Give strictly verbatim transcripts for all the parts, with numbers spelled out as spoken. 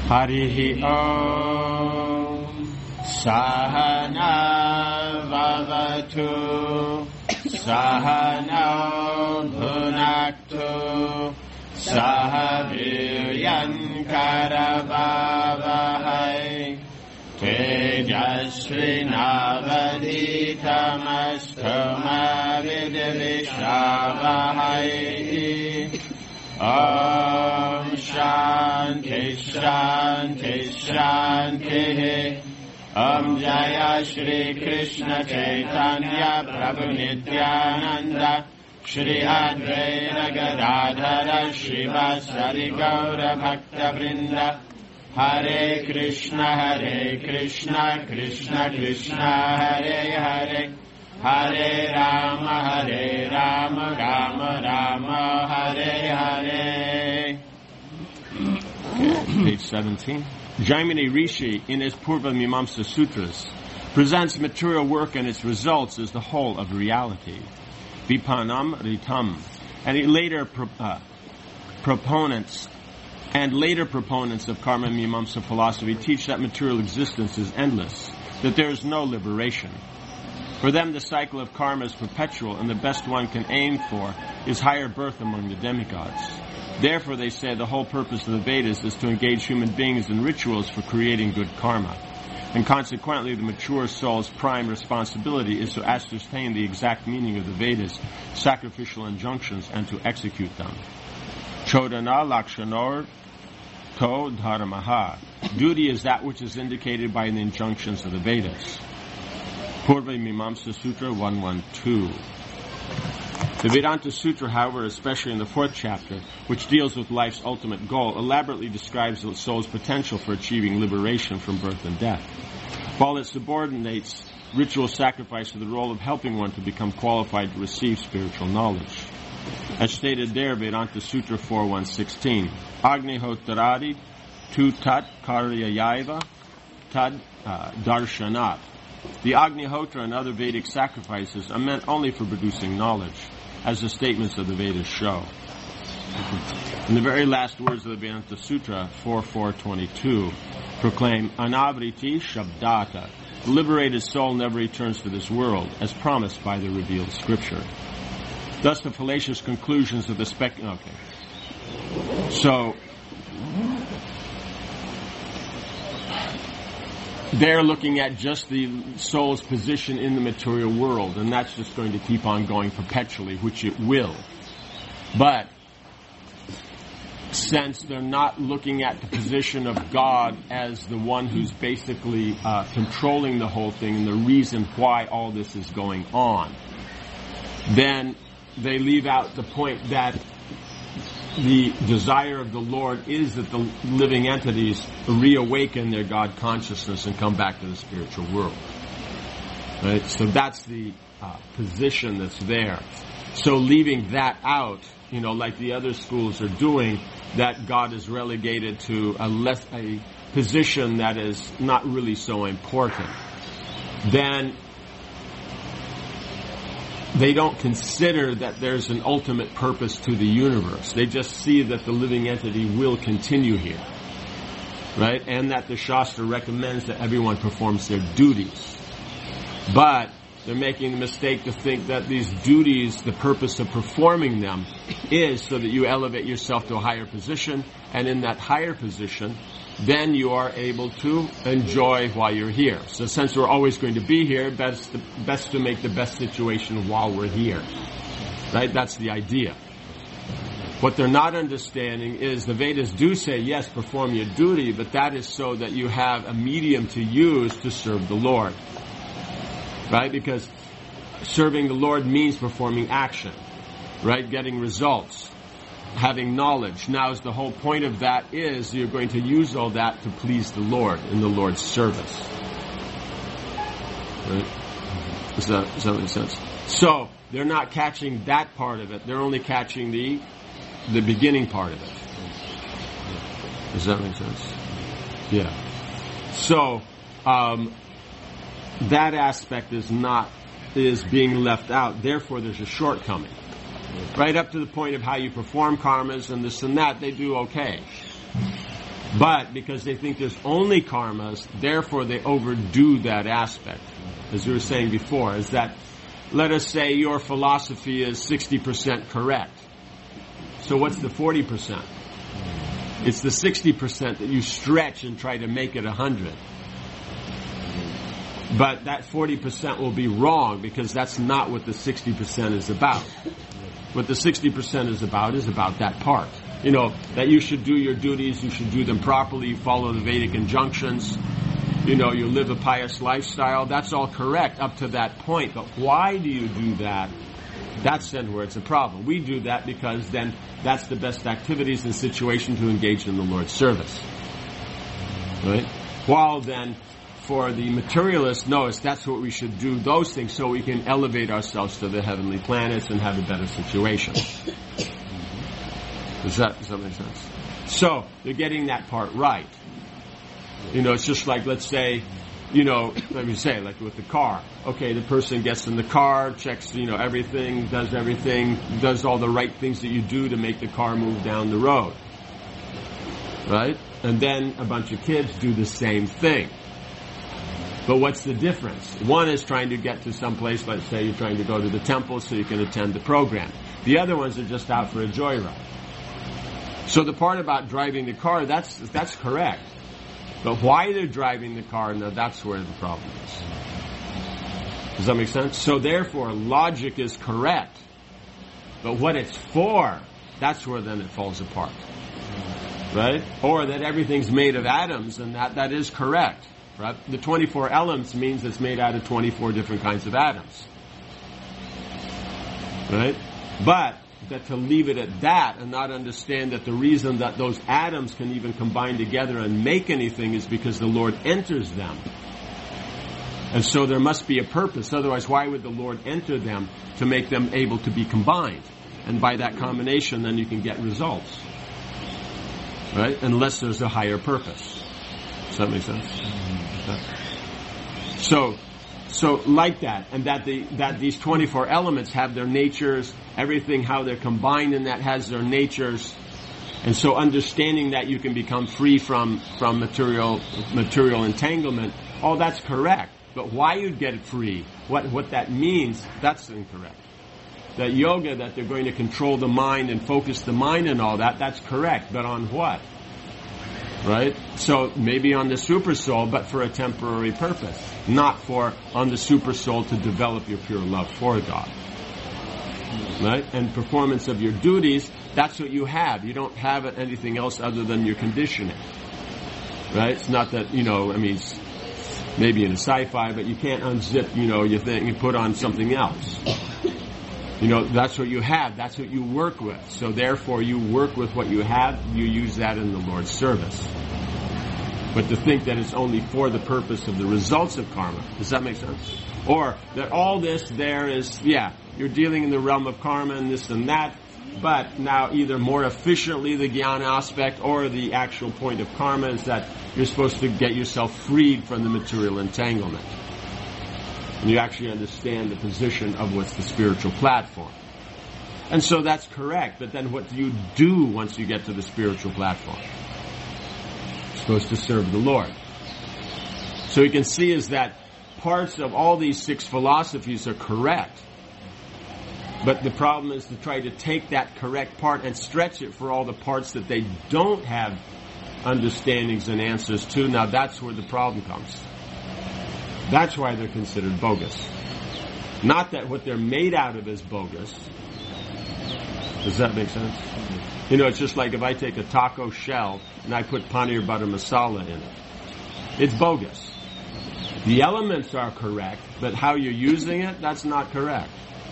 Harihi Om Sahana Vavatu Sahana Bhunaktu Sahaviryan Karavavahai Tejasvinavidvishavahai Om Shanti Shanti Shanti Om Jaya Shri Krishna Chaitanya Prabhu Nityananda Shri Advaita Gadadhara Shivasari Gaura Bhakta Vrinda Hare Krishna Hare Krishna Krishna Krishna Hare Hare Hare Rama Hare Rama Rama Rama Hare Hare. Page seventeen. Jaimini Rishi, in his Purva Mimamsa Sutras, presents material work and its results as the whole of reality. Vipanam Ritam. And he later pro, uh, proponents and later proponents of Karma Mimamsa philosophy teach that material existence is endless, that there is no liberation. For them, the cycle of karma is perpetual, and the best one can aim for is higher birth among the demigods. Therefore, they say the whole purpose of the Vedas is to engage human beings in rituals for creating good karma. And consequently, the mature soul's prime responsibility is to ascertain the exact meaning of the Vedas' sacrificial injunctions and to execute them. Chodana lakshanor to dharmaha. Duty is that which is indicated by the injunctions of the Vedas. Purva Mimamsa Sutra one twelve. The Vedanta Sutra, however, especially in the fourth chapter, which deals with life's ultimate goal, elaborately describes the soul's potential for achieving liberation from birth and death, while it subordinates ritual sacrifice to the role of helping one to become qualified to receive spiritual knowledge. As stated there, Vedanta Sutra four one sixteen, Agnihotradi tu tat karyayaiva tad uh, darshanat. The Agnihotra and other Vedic sacrifices are meant only for producing knowledge, as the statements of the Vedas show. In the very last words of the Vedanta Sutra, four four twenty-two, proclaim, Anavriti Shabdata. The liberated soul never returns to this world, as promised by the revealed scripture. Thus the fallacious conclusions of the spec... Okay. So, they're looking at just the soul's position in the material world, and that's just going to keep on going perpetually, which it will. But since they're not looking at the position of God as the one who's basically uh, controlling the whole thing and the reason why all this is going on, then they leave out the point that the desire of the Lord is that the living entities reawaken their God consciousness and come back to the spiritual world. Right? So that's the uh, position that's there. So leaving that out, you know, like the other schools are doing, that God is relegated to a less a position that is not really so important, then they don't consider that there's an ultimate purpose to the universe. They just see that the living entity will continue here, right? And that the Shastra recommends that everyone performs their duties. But they're making the mistake to think that these duties, the purpose of performing them, is so that you elevate yourself to a higher position, and in that higher position, then you are able to enjoy while you're here. So since we're always going to be here, best to, best to make the best situation while we're here. Right? That's the idea. What they're not understanding is the Vedas do say, yes, perform your duty, but that is so that you have a medium to use to serve the Lord. Right? Because serving the Lord means performing action. Right? Getting results. Having knowledge. Now, as the whole point of that is, you're going to use all that to please the Lord in the Lord's service. Right? Does that, does that make sense? So, they're not catching that part of it. They're only catching the the beginning part of it. Does that make sense? Yeah. So, um, that aspect is not, is being left out. Therefore, there's a shortcoming. Right up to the point of how you perform karmas and this and that, they do okay. But because they think there's only karmas, therefore they overdo that aspect. As we were saying before, is that, let us say your philosophy is sixty percent correct. So what's the forty percent? It's the sixty percent that you stretch and try to make it one hundred. But that forty percent will be wrong because that's not what the sixty percent is about. What the sixty percent is about is about that part. You know, that you should do your duties, you should do them properly, follow the Vedic injunctions, you know, you live a pious lifestyle. That's all correct up to that point. But why do you do that? That's then where it's a problem. We do that because then that's the best activities and situation to engage in the Lord's service. Right? While then, for the materialist, no, it's that's what we should do, those things, so we can elevate ourselves to the heavenly planets and have a better situation. Does that, does that make sense? So, they're getting that part right. You know, it's just like, let's say, you know, let me say, like with the car. Okay, the person gets in the car, checks, you know, everything, does everything, does all the right things that you do to make the car move down the road. Right? And then a bunch of kids do the same thing. But what's the difference? One is trying to get to some place, let's say you're trying to go to the temple so you can attend the program. The other ones are just out for a joyride. So the part about driving the car, that's that's correct. But why they're driving the car, now that's where the problem is. Does that make sense? So therefore, logic is correct. But what it's for, that's where then it falls apart. Right? Or that everything's made of atoms, and that, that is correct. Right? The twenty-four elements means it's made out of twenty-four different kinds of atoms. Right? But that to leave it at that and not understand that the reason that those atoms can even combine together and make anything is because the Lord enters them. And so there must be a purpose. Otherwise, why would the Lord enter them to make them able to be combined? And by that combination, then you can get results. Right? Unless there's a higher purpose. Does that make sense? So, so like that, and that the that these twenty-four elements have their natures, everything how they're combined in that has their natures, and so understanding that you can become free from from material material entanglement, all that's correct. But why you'd get free, what what that means, that's incorrect. That yoga, that they're going to control the mind and focus the mind and all that, that's correct. But on what? Right? So maybe on the super soul, but for a temporary purpose. Not for on the super soul to develop your pure love for God. Right? And performance of your duties, that's what you have. You don't have anything else other than your conditioning. Right? It's not that, you know, I mean, maybe in a sci-fi, but you can't unzip, you know, your thing and put on something else. You know, that's what you have. That's what you work with. So therefore, you work with what you have. You use that in the Lord's service. But to think that it's only for the purpose of the results of karma, does that make sense? Or that all this there is, yeah, you're dealing in the realm of karma and this and that, but now either more efficiently the jnana aspect or the actual point of karma is that you're supposed to get yourself freed from the material entanglement. And you actually understand the position of what's the spiritual platform. And so that's correct, but then what do you do once you get to the spiritual platform? You're supposed to serve the Lord. So you can see is that parts of all these six philosophies are correct. But the problem is to try to take that correct part and stretch it for all the parts that they don't have understandings and answers to. Now that's where the problem comes. That's why they're considered bogus. Not that what they're made out of is bogus. Does that make sense? You know, it's just like if I take a taco shell and I put paneer butter masala in it. It's bogus. The elements are correct, but how you're using it, that's not correct.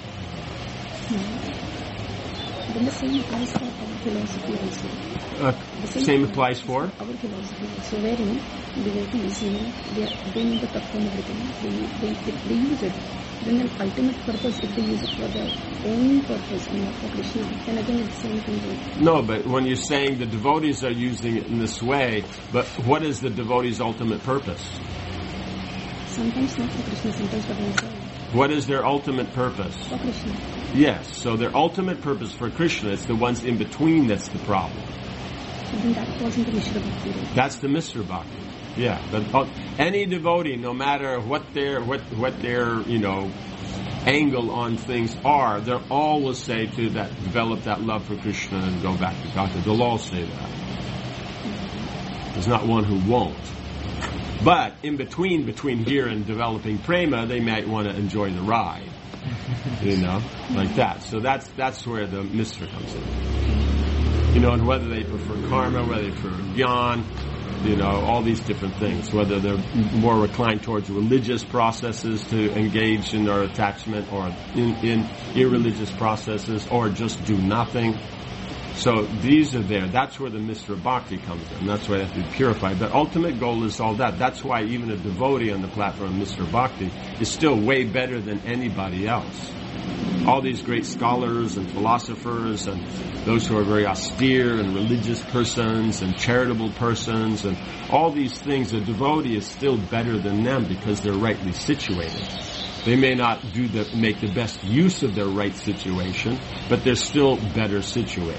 Then the same applies for our philosophy also. Uh, same, same applies for? Our philosophy also, wherein devotees, you know, they, are, they know the tattva and everything, they, they, they, they use it. Then the ultimate purpose, if they use it for their own purpose, you know, for Krishna, then again it's the same thing. No, but when you're saying the devotees are using it in this way, but what is the devotee's ultimate purpose? Sometimes not for Krishna, sometimes for themselves. What is their ultimate purpose? For Krishna. Yes, so their ultimate purpose for Krishna, it's the ones in between that's the problem. then that falls into Mishra Bhakti. Right? That's the Mishra Bhakti. Yeah, but any devotee, no matter what their what what their you know angle on things are, they'll always say to that develop that love for Krishna and go back to Bhakti. They'll all say that. There's not one who won't. But in between, between here and developing prema, they might want to enjoy the ride, you know, like that. So that's that's where the Mishra comes in. You know, and whether they prefer karma, whether they prefer jnana, you know, all these different things. Whether they're more reclined towards religious processes to engage in their attachment, or in, in irreligious processes, or just do nothing. So these are there. That's where the Mishra Bhakti comes in. That's why they have to be purified. But ultimate goal is all that. That's why even a devotee on the platform of Mishra Bhakti is still way better than anybody else. All these great scholars and philosophers and those who are very austere and religious persons and charitable persons and all these things, a devotee is still better than them because they're rightly situated. They may not do the, make the best use of their right situation, but they're still better situated.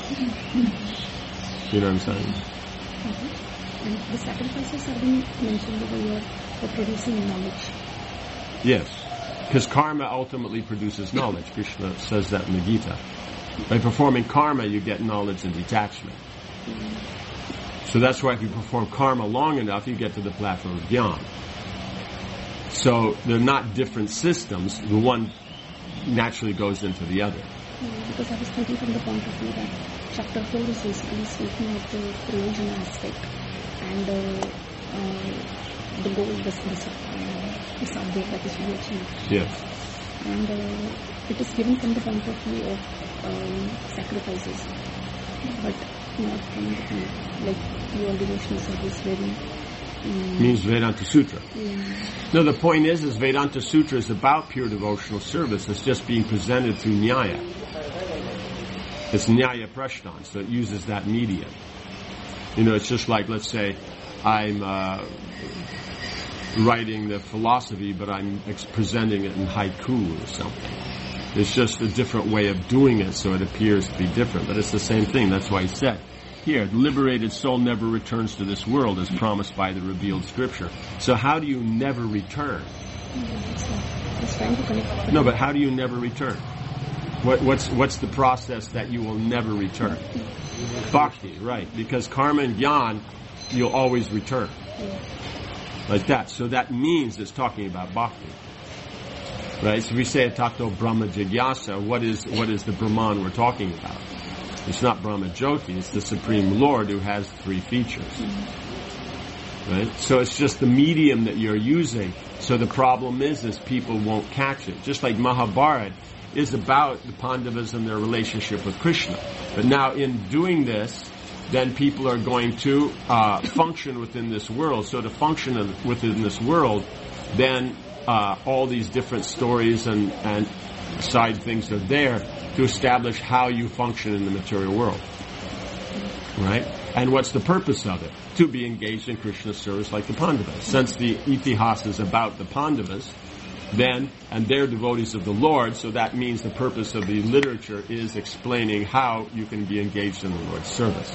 You know what I'm saying? Mm-hmm. And the sacrifices are being mentioned over here for producing knowledge. Yes. Because karma ultimately produces knowledge. Krishna says that in the Gita. By performing karma, you get knowledge and detachment. Mm-hmm. So that's why if you perform karma long enough, you get to the platform of jnana. So they're not different systems. The one naturally goes into the other. Yeah, because I was thinking from the point of view that chapter four is basically speaking of the prayojana aspect, and uh, uh, the goal was this, uh, the subject that is to be achieved. Yes. And uh, it is given from the point of view of um, sacrifices, but not from the point, like your devotional service very Mm. means Vedanta Sutra. Mm. No, the point is, is Vedanta Sutra is about pure devotional service. It's just being presented through Nyaya. It's Nyaya Prashnan, so it uses that medium. You know, it's just like, let's say, I'm uh, writing the philosophy, but I'm ex- presenting it in haiku or something. It's just a different way of doing it, so it appears to be different. But it's the same thing. That's why he said, here, the liberated soul never returns to this world as promised by the revealed scripture. So how do you never return? No, but how do you never return? What, what's what's the process that you will never return? Bhakti, right. Because karma and jnana, you'll always return. Like that. So that means it's talking about bhakti. Right? So if we say Tato Brahma Jigyasa, what is what is the Brahman we're talking about? It's not Brahma Jyoti, it's the Supreme Lord who has three features. Right? So it's just the medium that you're using. So the problem is, is people won't catch it. Just like Mahabharata is about the Pandavas and their relationship with Krishna. But now in doing this, then people are going to uh, function within this world. So to function within this world, then uh, all these different stories and, and side things are there to establish how you function in the material world. Right? And what's the purpose of it? To be engaged in Krishna's service like the Pandavas. Since the Itihas is about the Pandavas, then, and they're devotees of the Lord, so that means the purpose of the literature is explaining how you can be engaged in the Lord's service.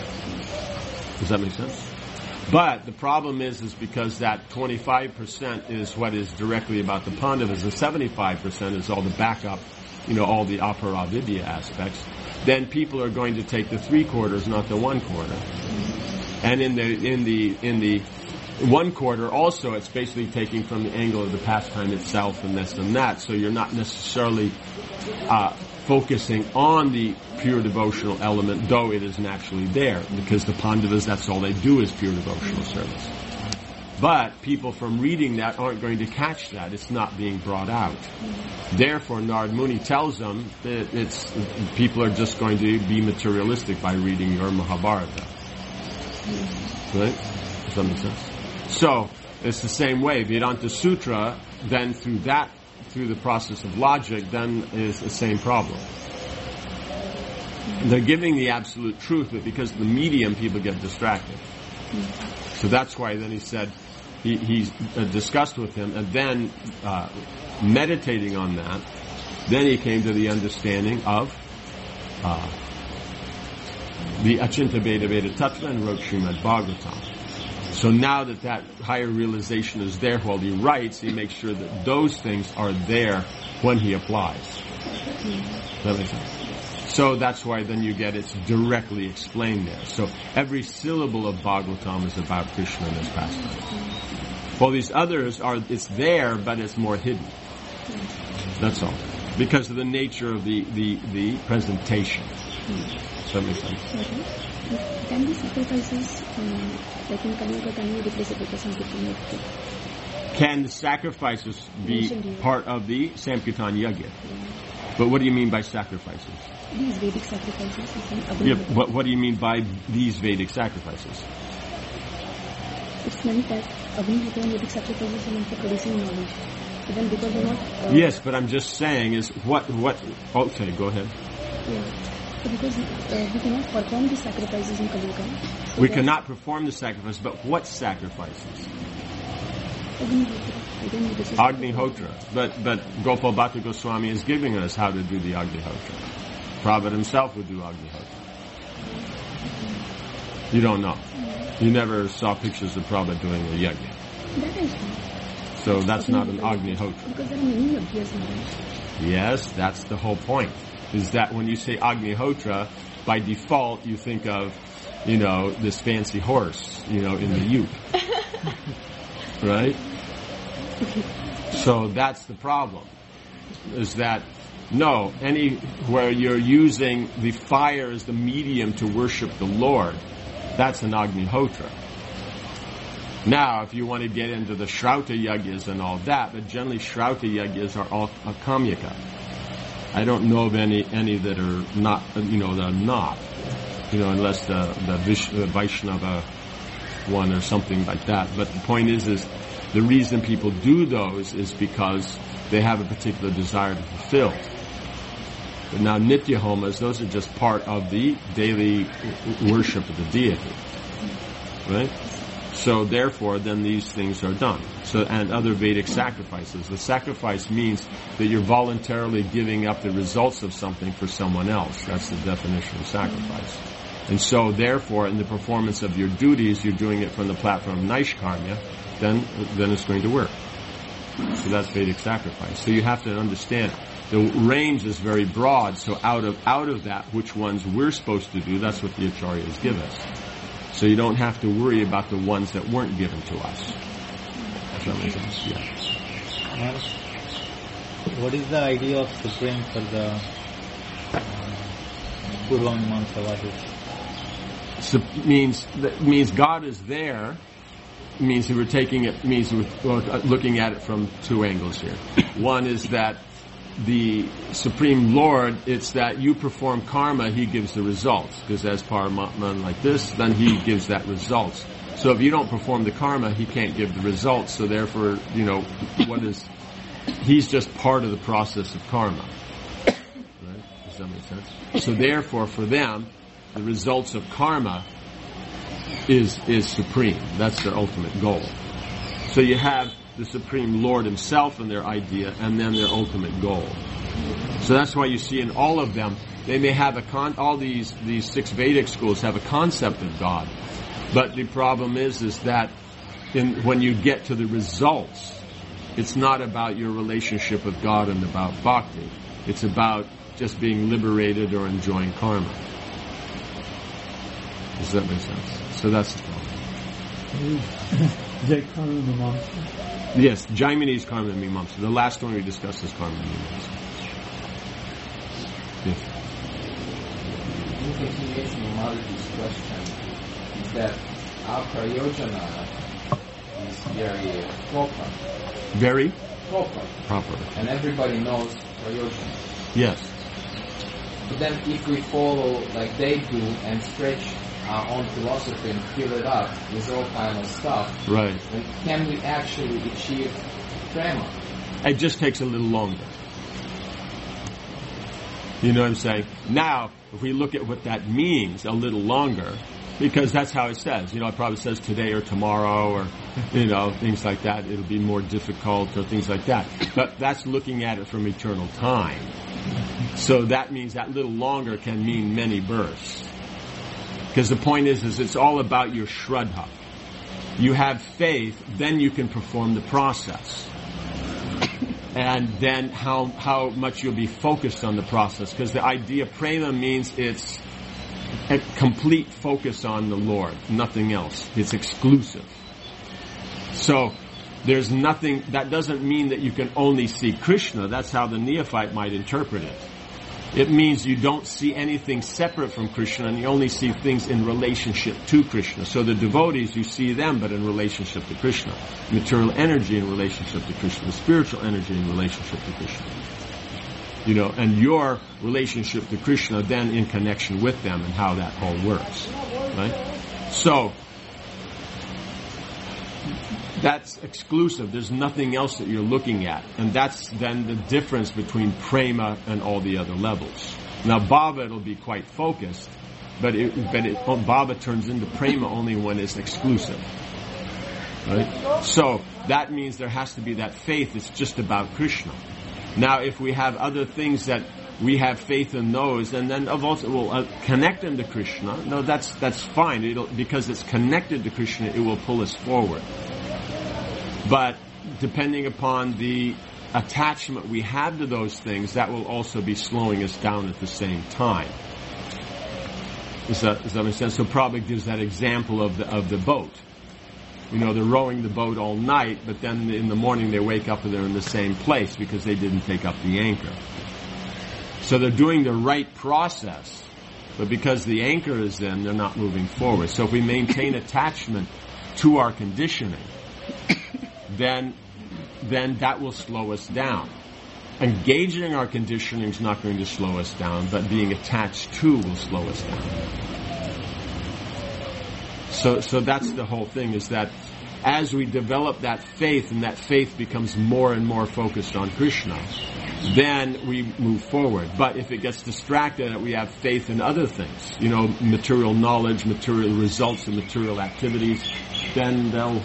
Does that make sense? But the problem is, is because that twenty-five percent is what is directly about the Pandavas, and seventy-five percent is all the backup, you know, all the aparavidya aspects, then people are going to take the three quarters, not the one quarter. And in the, in the, in the one quarter also, it's basically taking from the angle of the pastime itself and this and that, so you're not necessarily, uh, focusing on the pure devotional element, though it is naturally there, because the Pandavas, that's all they do is pure devotional service. But people from reading that aren't going to catch that. It's not being brought out. Therefore, Narad Muni tells them that it's, people are just going to be materialistic by reading your Mahabharata. Right? Does that make sense? So, it's the same way. Vedanta Sutra, then through that, through the process of logic, then is the same problem. They're giving the absolute truth, but because of the medium, people get distracted. So that's why then he said, he, he uh, discussed with him, and then uh, meditating on that, then he came to the understanding of uh, the Achinta Veda Veda Tattva and wrote Srimad Bhagavatam. So now that that higher realization is there while he writes, he makes sure that those things are there when he applies. Does that make sense? So that's why then you get it's directly explained there. So every syllable of Bhagavatam is about Krishna and his pastimes. While these others are, it's there, but it's more hidden. That's all. Because of the nature of the, the, the presentation. Does that make sense? Okay. Can these sacrifices, um, like in Kali Yuga, can you replace it with the Sankirtan Yajna? Can the sacrifices be part of the Sankirtan Yajna? But what do you mean by sacrifices? These Vedic sacrifices. Yeah, but what do you mean by these Vedic sacrifices? It's meant that Agni-Hotra and Vedic sacrifices are meant for producing knowledge. But then because they're not... Uh, yes, but I'm just saying is what... what? Okay, go ahead. Yeah. So because uh, we cannot perform the sacrifices in Kali Yuga. So we cannot perform the sacrifice, but what sacrifices? Agni-Hotra. Agni-Hotra. But, but Gopal Bhatta Goswami is giving us how to do the Agni-Hotra. Prabhupada himself would do Agni-Hotra. You don't know. You never saw pictures of Prabhupada doing a yajna. That is true. So that's not an Agni-Hotra. Because there are many yajnas now. Yes, that's the whole point. Is that when you say Agni-Hotra, by default you think of, you know, this fancy horse, you know, in the ute. Right? So that's the problem. Is that, no, anywhere you're using the fire as the medium to worship the Lord, that's an Agni-Hotra. Now, if you want to get into the Shrauta Yajnas and all that, but generally Shrauta Yajnas are all uh, Kamyaka. I don't know of any any that are not, you know, that are not, you know, unless the the, Vish, the Vaishnava one or something like that. But the point is, is the reason people do those is because they have a particular desire to fulfill. But now Nitya Homas, those are just part of the daily worship of the deity, right? So therefore, then these things are done. So, and other Vedic sacrifices. The sacrifice means that you're voluntarily giving up the results of something for someone else. That's the definition of sacrifice. And so therefore, in the performance of your duties, you're doing it from the platform of Naishkarmya, then, then it's going to work. So that's Vedic sacrifice. So you have to understand, the range is very broad, so out of, out of that, which ones we're supposed to do, that's what the Acharyas give us. So you don't have to worry about the ones that weren't given to us. Does that make sense? Yeah. Uh, what is the idea of Supreme for the uh, Purva Mimamsa? What is? So means that means God is there. Means that we're taking it. Means we're looking at it from two angles here. One is that the Supreme Lord, it's that you perform karma, He gives the results. Because as Paramatman like this, then He gives that results. So if you don't perform the karma, He can't give the results. So therefore, you know, what is, He's just part of the process of karma. Right? Does that make sense? So therefore, for them, the results of karma is, is supreme. That's their ultimate goal. So you have the Supreme Lord Himself and their idea, and then their ultimate goal. So that's why you see in all of them, they may have a con, all these, these six Vedic schools have a concept of God. But the problem is, is that in, when you get to the results, it's not about your relationship with God and about bhakti. It's about just being liberated or enjoying karma. Does that make sense? So that's the problem. Yes, Jaimini's Karma and Mimamsa. The last one we discussed is Karma and Mimamsa. Yes. In continuation of Madhu's question, is that our prayojana is very proper. Very? Proper. Proper. And everybody knows prayojana. Yes. But then if we follow like they do and stretch our own philosophy and fill it up with all kind of stuff, right, then can we actually achieve prema? It just takes a little longer. You know what I'm saying? Now, if we look at what that means, a little longer, because that's how it says. You know, it probably says today or tomorrow or, you know, things like that. It'll be more difficult or things like that. But that's looking at it from eternal time. So that means that little longer can mean many births. Because the point is, is it's all about your shraddha. You have faith, then you can perform the process. And then how how much you'll be focused on the process. Because the idea prema means it's a complete focus on the Lord, nothing else. It's exclusive. So there's nothing, that doesn't mean that you can only see Krishna. That's how the neophyte might interpret it. It means you don't see anything separate from Krishna, and you only see things in relationship to Krishna. So the devotees, you see them, but in relationship to Krishna. Material energy in relationship to Krishna. Spiritual energy in relationship to Krishna. You know, and your relationship to Krishna then in connection with them and how that all works. Right? So, that's exclusive. There's nothing else that you're looking at. And that's then the difference between prema and all the other levels. Now, bhava, it'll be quite focused, but it, but it, bhava turns into prema only when it's exclusive. Right? So, that means there has to be that faith. It's just about Krishna. Now, if we have other things that we have faith in those, and then also we'll uh, connect them to Krishna, no, that's that's fine. It'll, because it's connected to Krishna, it will pull us forward. But depending upon the attachment we have to those things, that will also be slowing us down at the same time. Does that, does that make sense? So Prabhupada gives that example of the of the boat. You know, they're rowing the boat all night, but then in the morning they wake up and they're in the same place because they didn't take up the anchor. So they're doing the right process, but because the anchor is in, they're not moving forward. So if we maintain attachment to our conditioning, then then that will slow us down. Engaging our conditioning is not going to slow us down, but being attached to will slow us down. So so that's the whole thing, is that as we develop that faith, and that faith becomes more and more focused on Krishna, then we move forward. But if it gets distracted and we have faith in other things, you know, material knowledge, material results, and material activities, then they'll...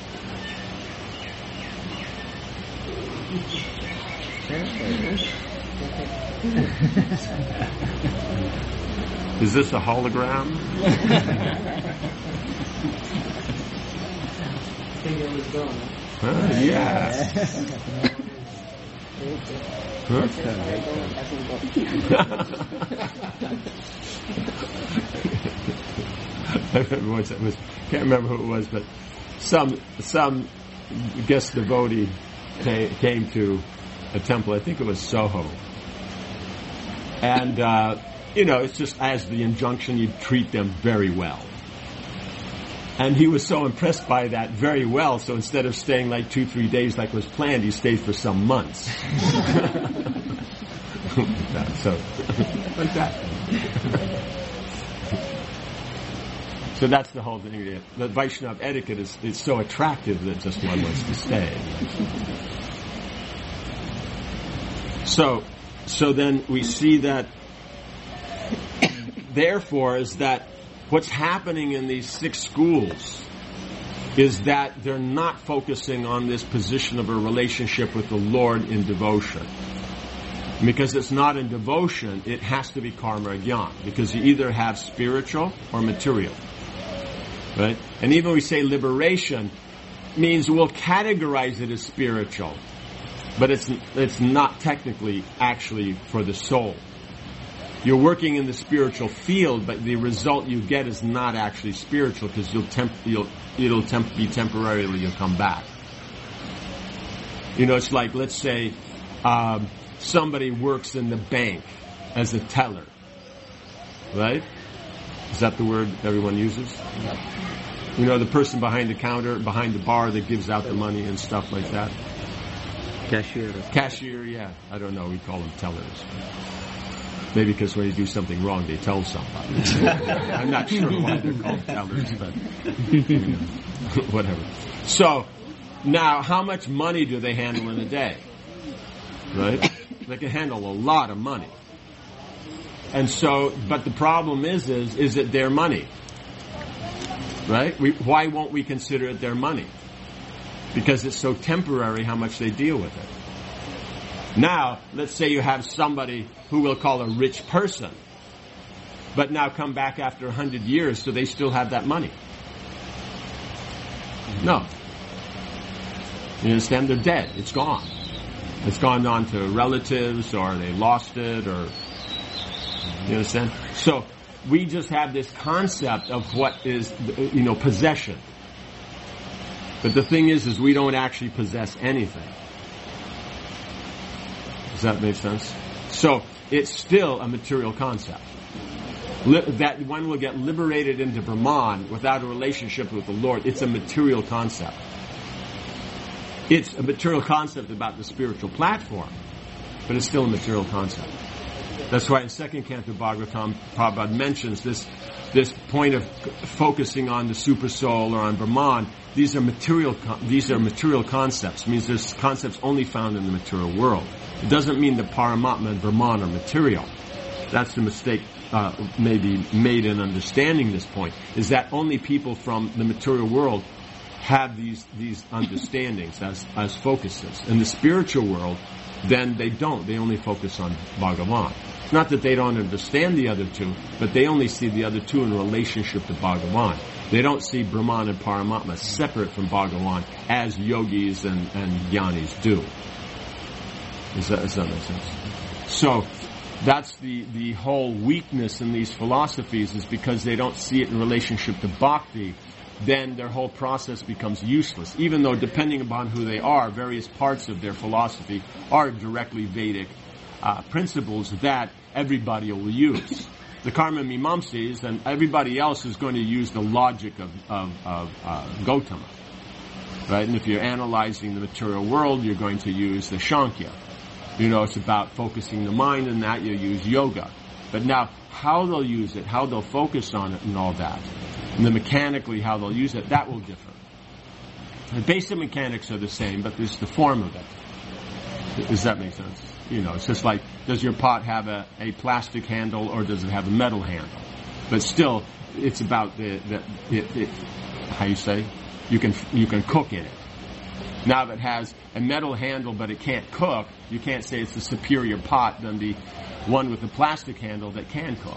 Is this a hologram? Huh? Yeah. Huh? I remember once it was, can't remember who it was, but some some guest devotee came, came to a temple. I think it was Soho, and uh, you know, it's just as the injunction, you treat them very well. And he was so impressed by that very well, so instead of staying like two, three days like was planned, he stayed for some months. so, like that. So that's the whole thing. The Vaishnava etiquette is, is so attractive that just one wants to stay. So, so then we see that, therefore, is that what's happening in these six schools is that they're not focusing on this position of a relationship with the Lord in devotion. Because it's not in devotion, it has to be karma jnana. Because you either have spiritual or material. Right? And even when we say liberation, means we'll categorize it as spiritual. But it's it's not technically actually for the soul. You're working in the spiritual field, but the result you get is not actually spiritual, because you'll temp, you'll it'll temp, be temporarily. You'll come back. You know, it's like, let's say um, somebody works in the bank as a teller, right? Is that the word everyone uses? Yep. You know, the person behind the counter, behind the bar that gives out the money and stuff like that. Cashier. Cashier, yeah. I don't know. We call them tellers. Maybe because when you do something wrong, they tell somebody. I'm not sure why they're called tellers, but you know, whatever. So, now, how much money do they handle in a day? Right? They can handle a lot of money. And so, but the problem is, is, is it their money? Right? We, why won't we consider it their money? Because it's so temporary how much they deal with it. Now, let's say you have somebody who we'll call a rich person. but now come back after a hundred years, so they still have that money? No. You understand? They're dead. It's gone. It's gone on to relatives, or they lost it, or... You understand? So, we just have this concept of what is, you know, possession. But the thing is, is we don't actually possess anything. Does that make sense? So, it's still a material concept. Li- that one will get liberated into Brahman without a relationship with the Lord. It's a material concept. It's a material concept about the spiritual platform, but it's still a material concept. That's why in second canto Bhagavatam, Prabhupada mentions this this point of focusing on the super soul or on Brahman. These are material these are material concepts. It means there's concepts only found in the material world. It doesn't mean that Paramatma and Brahman are material. That's the mistake uh, maybe made in understanding this point, is that only people from the material world have these these understandings as as focuses. In the spiritual world, then they don't. They only focus on Bhagavan. It's not that they don't understand the other two, but they only see the other two in relationship to Bhagavan. They don't see Brahman and Paramatma separate from Bhagavan as yogis and, and jnanis do. Does that, does that make sense? So, that's the, the whole weakness in these philosophies, is because they don't see it in relationship to bhakti, then their whole process becomes useless. Even though, depending upon who they are, various parts of their philosophy are directly Vedic uh, principles that everybody will use. The Karma Mimamsis and everybody else is going to use the logic of, of, of uh, Gautama. Right? And if you're analyzing the material world, you're going to use the Shankya. You know, it's about focusing the mind, and that you use yoga. But now, how they'll use it, how they'll focus on it and all that, and then mechanically how they'll use it, that will differ. The basic mechanics are the same, but there's the form of it. Does that make sense? You know, it's just like, does your pot have a, a plastic handle or does it have a metal handle? But still, it's about the, the it, it, how you say? You can, you can cook in it. Now, if it has a metal handle but it can't cook, you can't say it's a superior pot than the one with the plastic handle that can cook.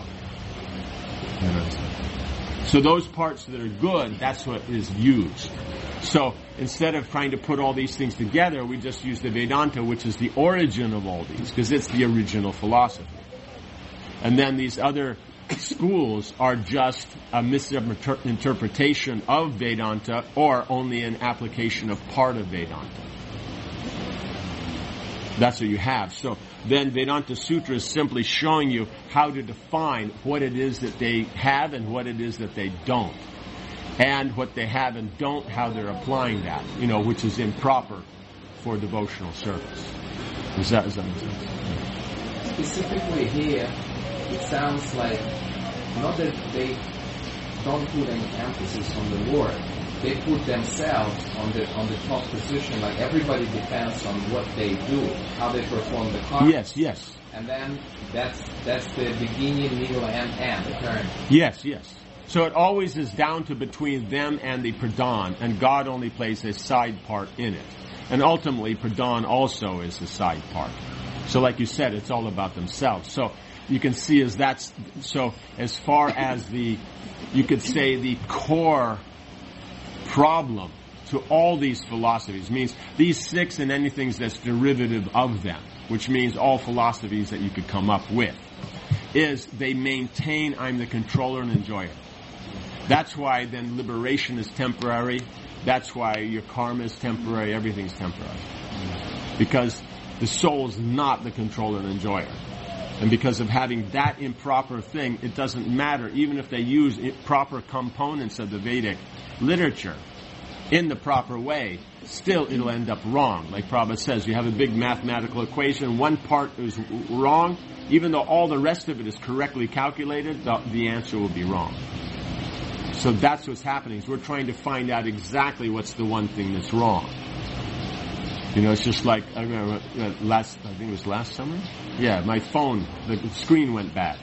You know? So those parts that are good, that's what is used. So instead of trying to put all these things together, we just use the Vedanta, which is the origin of all these, because it's the original philosophy. And then these other schools are just a misinterpretation of Vedanta, or only an application of part of Vedanta. That's what you have. So then Vedanta Sutra is simply showing you how to define what it is that they have and what it is that they don't. And what they have and don't, how they're applying that, you know, which is improper for devotional service. Is that, is that make sense? Specifically here, it sounds like not that they don't put any emphasis on the Lord, they put themselves on the on the top position. Like everybody depends on what they do, how they perform the karma. Yes, yes. And then that's that's the beginning, middle, and end. Apparently. Yes, yes. So it always is down to between them and the Pradhan, and God only plays a side part in it. And ultimately, Pradhan also is a side part. So like you said, it's all about themselves. So you can see as that's, so as far as the, you could say the core problem to all these philosophies means these six and anything that's derivative of them, which means all philosophies that you could come up with, is they maintain I'm the controller and enjoyer. That's why then liberation is temporary. That's why your karma is temporary. Everything's temporary. Because the soul is not the controller and enjoyer. And because of having that improper thing, it doesn't matter. Even if they use proper components of the Vedic literature in the proper way, still it'll end up wrong. Like Prabhupada says, you have a big mathematical equation, one part is wrong, even though all the rest of it is correctly calculated, the, the answer will be wrong. So that's what's happening, is we're trying to find out exactly what's the one thing that's wrong. You know, it's just like, I remember last, I think it was last summer? Yeah, my phone, the screen went bad.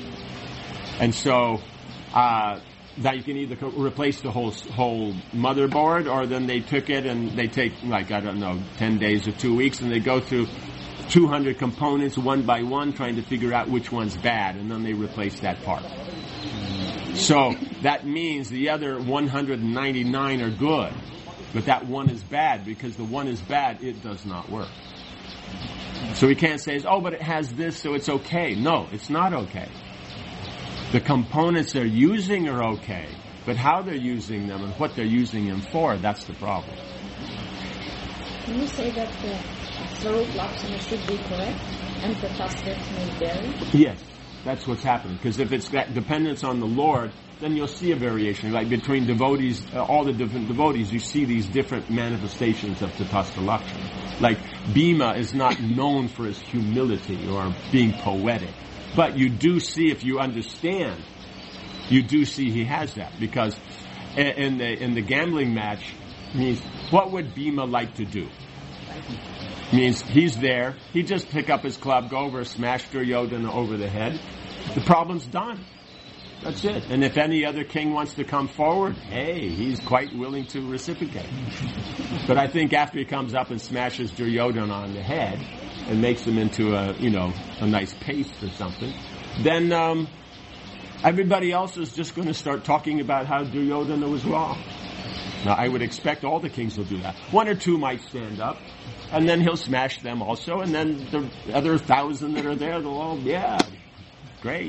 And so, uh, that you can either replace the whole, whole motherboard, or then they took it and they take, like, I don't know, ten days or two weeks, and they go through two hundred components one by one, trying to figure out which one's bad, and then they replace that part. So that means the other one hundred ninety-nine are good, but that one is bad. Because the one is bad, it does not work. So we can't say, oh, but it has this, so it's okay. No, it's not okay. The components they're using are okay, but how they're using them and what they're using them for, that's the problem. Can you say that the Svarup Lakshana should be correct and the Tathagata may vary? Yes, that's what's happening. Because if it's that dependence on the Lord, then you'll see a variation. Like between devotees, uh, all the different devotees, you see these different manifestations of Tathagata Lakshana. Like Bhima is not known for his humility or being poetic. But you do see, if you understand, you do see he has that. Because in the, in the gambling match, means what would Bhima like to do? Means he's there, he just pick up his club, go over, smash Duryodhana over the head. The problem's done. That's it. And if any other king wants to come forward, hey, he's quite willing to reciprocate. But I think after he comes up and smashes Duryodhana on the head and makes him into a, you know, a nice paste or something, then um, everybody else is just going to start talking about how Duryodhana was wrong. Now, I would expect all the kings will do that. One or two might stand up, and then he'll smash them also, and then the other thousand that are there, they'll all, yeah, great.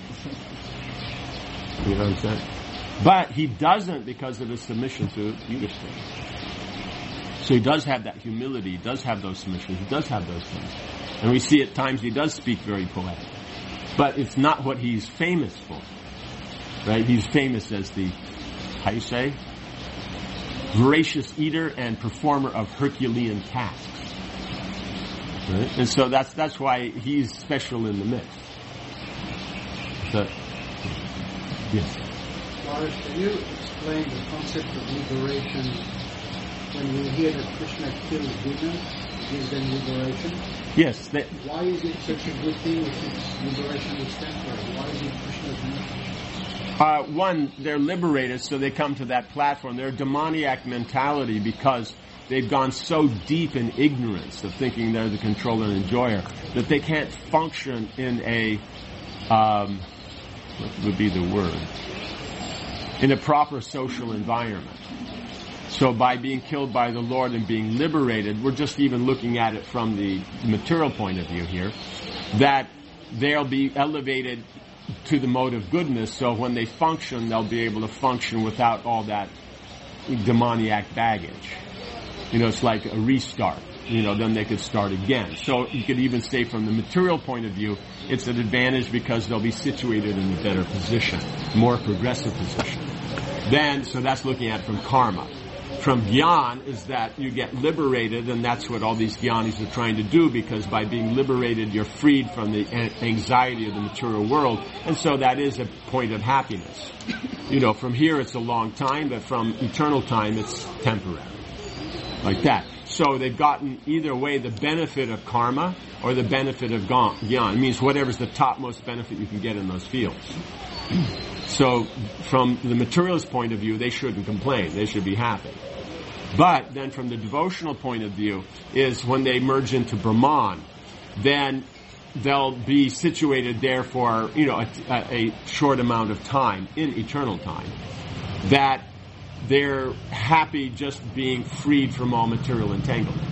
You know what I'm saying? But he doesn't because of his submission to Yudhishthira. So he does have that humility, he does have those submissions, he does have those things. And we see at times he does speak very poetic. But it's not what he's famous for. Right? He's famous as the, how you say? Voracious eater and performer of Herculean tasks. Right? And so that's that's why he's special in the mix. So, yes. Maharaj, can you explain the concept of liberation when we hear that Krishna kills demons, gives them liberation? Yes. That, why is it such a good thing if its liberation is temporary? Why is it Krishna's message? Uh, one, they're liberated, so they come to that platform. They're a demoniac mentality because they've gone so deep in ignorance of thinking they're the controller and enjoyer that they can't function in a, um, what would be the word? In a proper social environment. So by being killed by the Lord and being liberated, we're just even looking at it from the material point of view here, that they'll be elevated to the mode of goodness, so when they function, they'll be able to function without all that demoniac baggage. You know, it's like a restart. You know, then they could start again. So you could even say from the material point of view, it's an advantage because they'll be situated in a better position, more progressive position. Then, so that's looking at it from karma. From Gyan is that you get liberated, and that's what all these Gyanis are trying to do, because by being liberated, you're freed from the anxiety of the material world, and so that is a point of happiness. You know, from here it's a long time, but from eternal time it's temporary. Like that. So they've gotten either way the benefit of karma or the benefit of Gyan. It means whatever's the topmost benefit you can get in those fields. So from the materialist point of view, they shouldn't complain. They should be happy. But then from the devotional point of view is when they merge into Brahman, then they'll be situated there for, you know, a, a short amount of time, in eternal time, that they're happy just being freed from all material entanglement.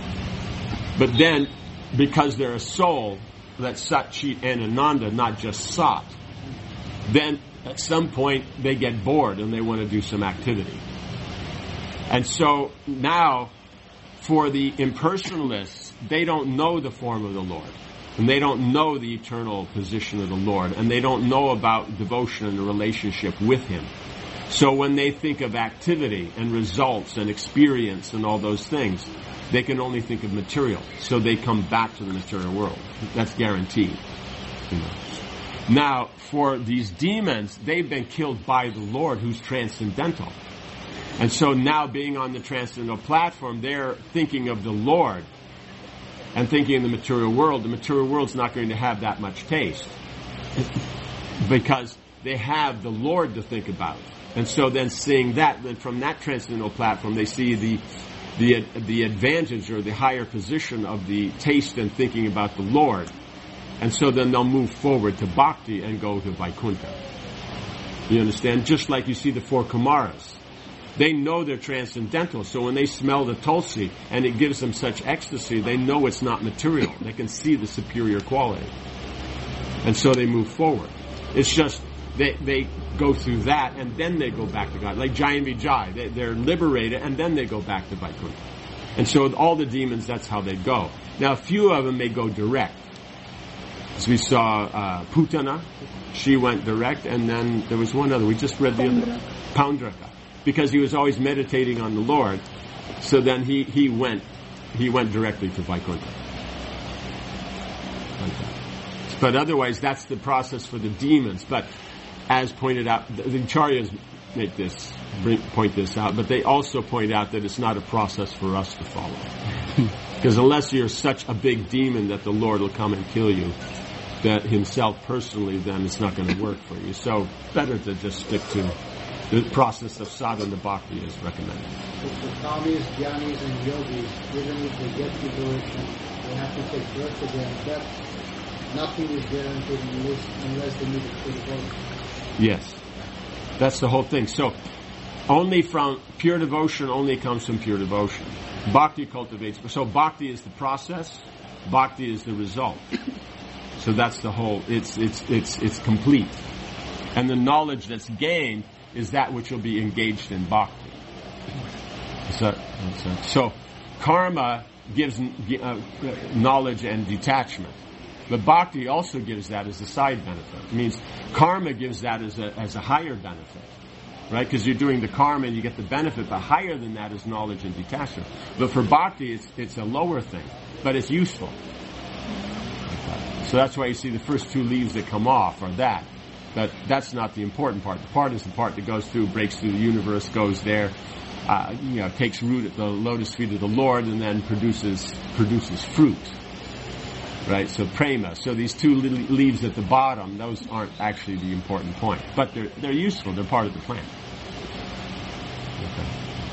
But then, because they're a soul, that's Sat, Chit, and Ananda, not just Sat, then at some point they get bored and they want to do some activity. And so now, for the impersonalists, they don't know the form of the Lord. And they don't know the eternal position of the Lord. And they don't know about devotion and the relationship with Him. So when they think of activity and results and experience and all those things, they can only think of material. So they come back to the material world. That's guaranteed. You know. Now, for these demons, they've been killed by the Lord, who's transcendental. And so now, being on the transcendental platform, they're thinking of the Lord and thinking in the material world. The material world's not going to have that much taste because they have the Lord to think about. And so then seeing that, then from that transcendental platform, they see the the the advantage or the higher position of the taste and thinking about the Lord. And so then they'll move forward to bhakti and go to Vaikuntha. You understand? Just like you see the four Kumaras. They know they're transcendental, so when they smell the tulsi and it gives them such ecstasy, they know it's not material. They can see the superior quality. And so they move forward. It's just, they they go through that and then they go back to God. Like Jai and Vijay, they, they're liberated and then they go back to Vaikuntha. And so with all the demons, that's how they go. Now, a few of them may go direct. As we saw uh, Putana, she went direct, and then there was one other. We just read the other, Paundraka, because he was always meditating on the Lord. So then he, he went he went directly to Vaikuntha. But otherwise, that's the process for the demons. But as pointed out, the, the Acharyas make this bring, point this out, but they also point out that it's not a process for us to follow. Because unless you're such a big demon that the Lord will come and kill you, that himself personally, then it's not going to work for you. So better to just stick to the process of sadhana bhakti is recommended. But the Kamis, Jnanis, and Yogis, even if they get liberation, they have to take birth again. That nothing is guaranteed unless, unless they meet the devotee. Yes. That's the whole thing. So only from pure devotion only comes from pure devotion. Bhakti cultivates. So bhakti is the process. Bhakti is the result. So that's the whole. It's it's it's it's complete. And the knowledge that's gained is that which will be engaged in bhakti. So, so karma gives uh, knowledge and detachment. But bhakti also gives that as a side benefit. It means karma gives that as a as a higher benefit. Right? Because you're doing the karma and you get the benefit, but higher than that is knowledge and detachment. But for bhakti, it's, it's a lower thing, but it's useful. So that's why you see the first two leaves that come off are that. But that's not the important part. The part is the part that goes through, breaks through the universe, goes there, uh, you know, takes root at the lotus feet of the Lord, and then produces produces fruit. Right? So prema. So these two little leaves at the bottom, those aren't actually the important point. But they're they're useful. They're part of the plant. Okay.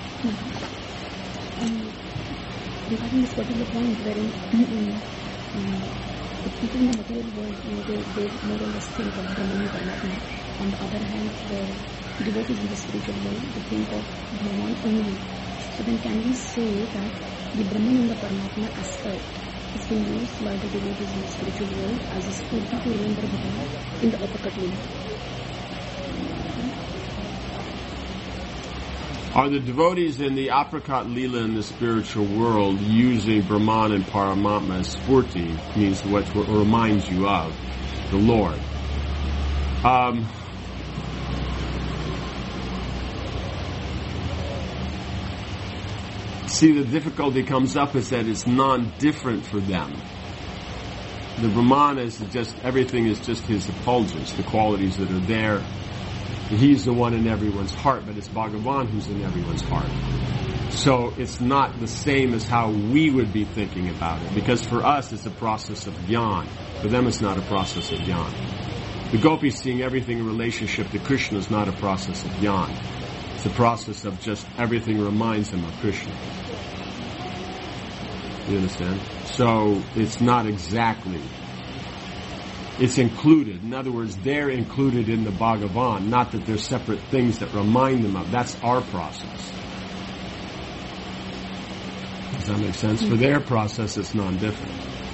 Um, regarding this particular point, wherein um, the people in the material world, you know, they, they more or less think of Brahman and Paramatma. On the other hand, the devotees in the spiritual world, they think of Brahman only. So then can we say that the Brahman and the Paramatma aspect is being used by the devotees in the spiritual world as a spurti to remember Bhagavan in the uppercut lila? Are the devotees in the apricot lila in the spiritual world using Brahman and Paramatma as spurti, means what reminds you of the Lord? Um, see, the difficulty comes up is that it's non-different for them. The Brahman is just, everything is just his effulgence, the qualities that are there. He's the one in everyone's heart, but it's Bhagavan who's in everyone's heart. So it's not the same as how we would be thinking about it, because for us it's a process of jnana. For them it's not a process of jnana. The gopis seeing everything in relationship to Krishna is not a process of jnana. It's a process of just everything reminds them of Krishna. You understand? So it's not exactly... It's included. In other words, they're included in the Bhagavan, not that they're separate things that remind them of. That's our process. Does that make sense? For their process, it's non-different.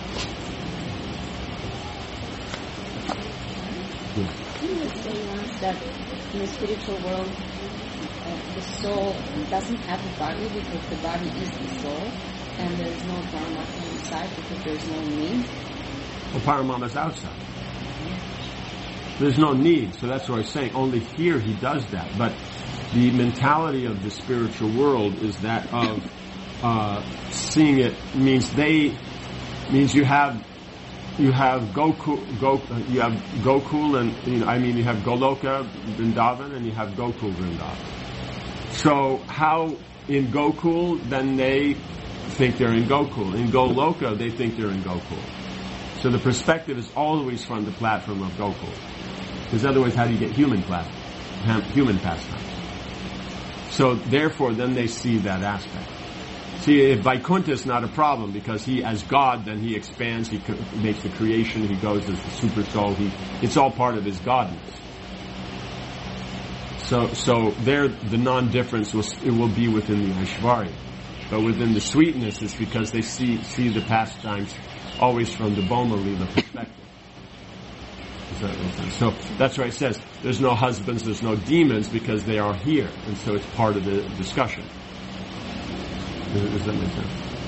Yeah. Can you say once that in the spiritual world, uh, the soul doesn't have a body because the body is the soul, and there is no Paramatma inside because there is no need? Well, Paramatma is outside. There's no need, so that's what I'm saying. Only here he does that. But the mentality of the spiritual world is that of uh, seeing it means they means you have you have Goku Go you have Gokul and you know I mean you have Goloka Vrindavan and you have Gokul Vrindavan. So how in Gokul then they think they're in Gokul. In Goloka they think they're in Gokul. So the perspective is always from the platform of Gokul. Because otherwise how do you get human platform, human pastimes? So therefore then they see that aspect. See, if Vaikuntha is not a problem because he, as God, then he expands, he co- makes the creation, he goes as the super soul, he, it's all part of his godness. So, so there, the non-difference will, it will be within the Aishvarya. But within the sweetness, it's because they see, see the pastimes always from the Boma Lila perspective. So that's why it says there's no husbands, there's no demons because they are here, and so it's part of the discussion. Does that make sense?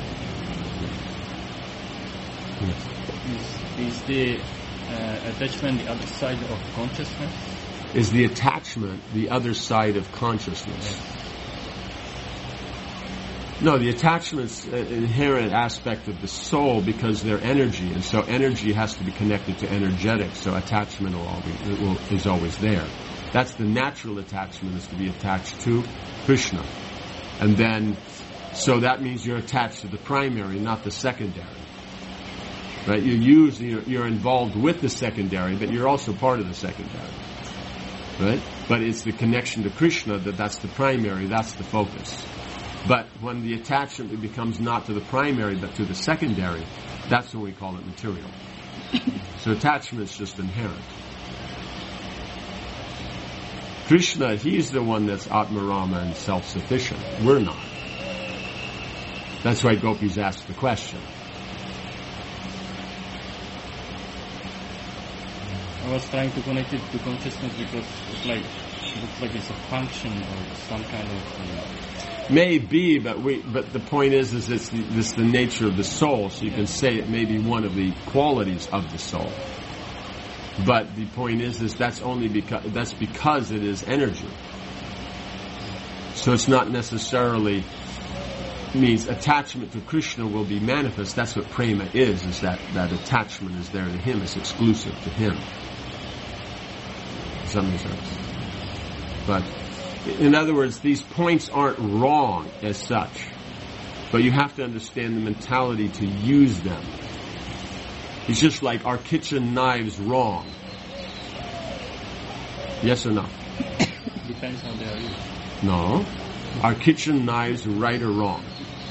Yes. Is, is the uh, attachment the other side of consciousness? Is the attachment the other side of consciousness? Yes. No, the attachment's an inherent aspect of the soul because they're energy, and so energy has to be connected to energetic, so attachment will always, it will, is always there. That's the natural attachment, is to be attached to Krishna. And then, so that means you're attached to the primary, not the secondary. Right? You use, you're, you're involved with the secondary, but you're also part of the secondary. Right? But it's the connection to Krishna that that's the primary, that's the focus. But when the attachment becomes not to the primary but to the secondary, that's when we call it material. So attachment is just inherent. Krishna, he's the one that's Atmarama and self-sufficient. We're not. That's why gopis ask the question. I was trying to connect it to consciousness because it's like, it looks like it's a function or some kind of... Uh, Maybe, but we, but the point is, is it's the, this the nature of the soul, so you can say it may be one of the qualities of the soul. But the point is, is that's only because, that's because it is energy. So it's not necessarily, means attachment to Krishna will be manifest. That's what prema is, is that, that attachment is there to him, it's exclusive to him. Does that make sense? But, in other words, these points aren't wrong as such, but you have to understand the mentality to use them. It's just like, are kitchen knives wrong? Yes or no? Depends how they are used. No. Are kitchen knives right or wrong?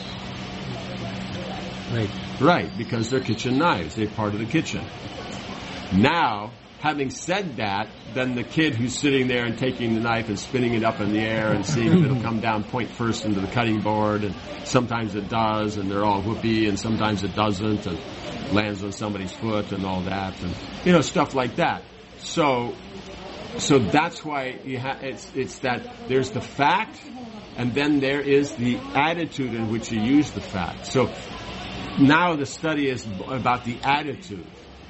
Right. Right, because they're kitchen knives. They're part of the kitchen. Now, having said that, then the kid who's sitting there and taking the knife and spinning it up in the air and seeing if it'll come down point first into the cutting board, and sometimes it does, and they're all whoopee, and sometimes it doesn't, and lands on somebody's foot and all that, and you know, stuff like that. So, so that's why you ha- it's it's that there's the fact, and then there is the attitude in which you use the fact. So now the study is about the attitude.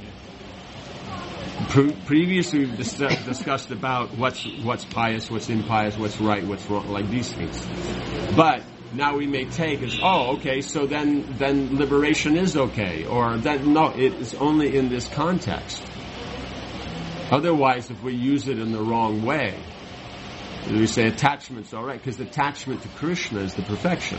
Pre- previously we've dis- discussed about what's what's pious, what's impious, what's right, what's wrong, like these things. But now we may take as, oh, okay, so then then liberation is okay, or that no, it is only in this context. Otherwise, if we use it in the wrong way, we say attachment's all right, because attachment to Krishna is the perfection.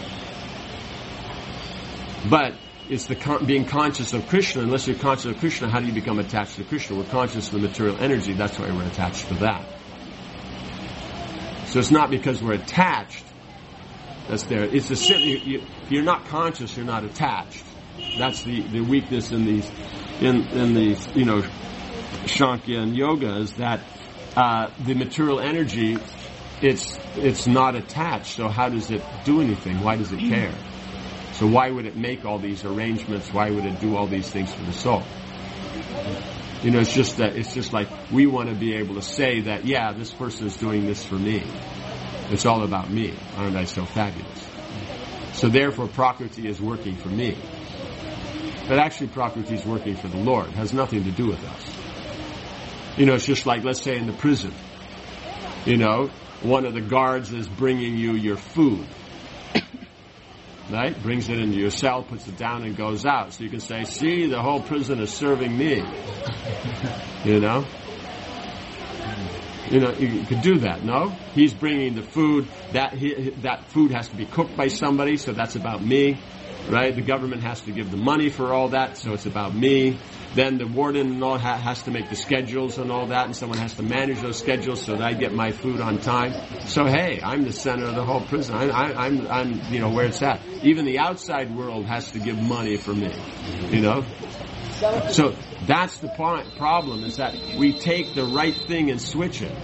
But it's the con- being conscious of Krishna. Unless you're conscious of Krishna, how do you become attached to Krishna? We're conscious of the material energy. That's why we're attached to that. So it's not because we're attached that's there. It's the sim- you, you, if you're not conscious, you're not attached. That's the, the weakness in these in in these you know Sankhya and Yoga, is that uh, the material energy, it's it's not attached. So how does it do anything? Why does it care? So why would it make all these arrangements? Why would it do all these things for the soul? You know, it's just that, it's just like we want to be able to say that, yeah, this person is doing this for me. It's all about me. Aren't I so fabulous? So therefore Prakriti is working for me. But actually Prakriti is working for the Lord. It has nothing to do with us. You know, it's just like, let's say in the prison, you know, one of the guards is bringing you your food. Right? Brings it into your cell, puts it down, and goes out. So you can say, see, the whole prison is serving me. You know? You know, you could do that, no? He's bringing the food. That he, that food has to be cooked by somebody, so that's about me. right? The government has to give the money for all that, so it's about me. Then the warden and all ha- has to make the schedules and all that, and someone has to manage those schedules so that I get my food on time. So hey, I'm the center of the whole prison. I, I, I'm, I'm, you know, where it's at. Even the outside world has to give money for me, you know. So that's the point, problem, is that we take the right thing and switch it.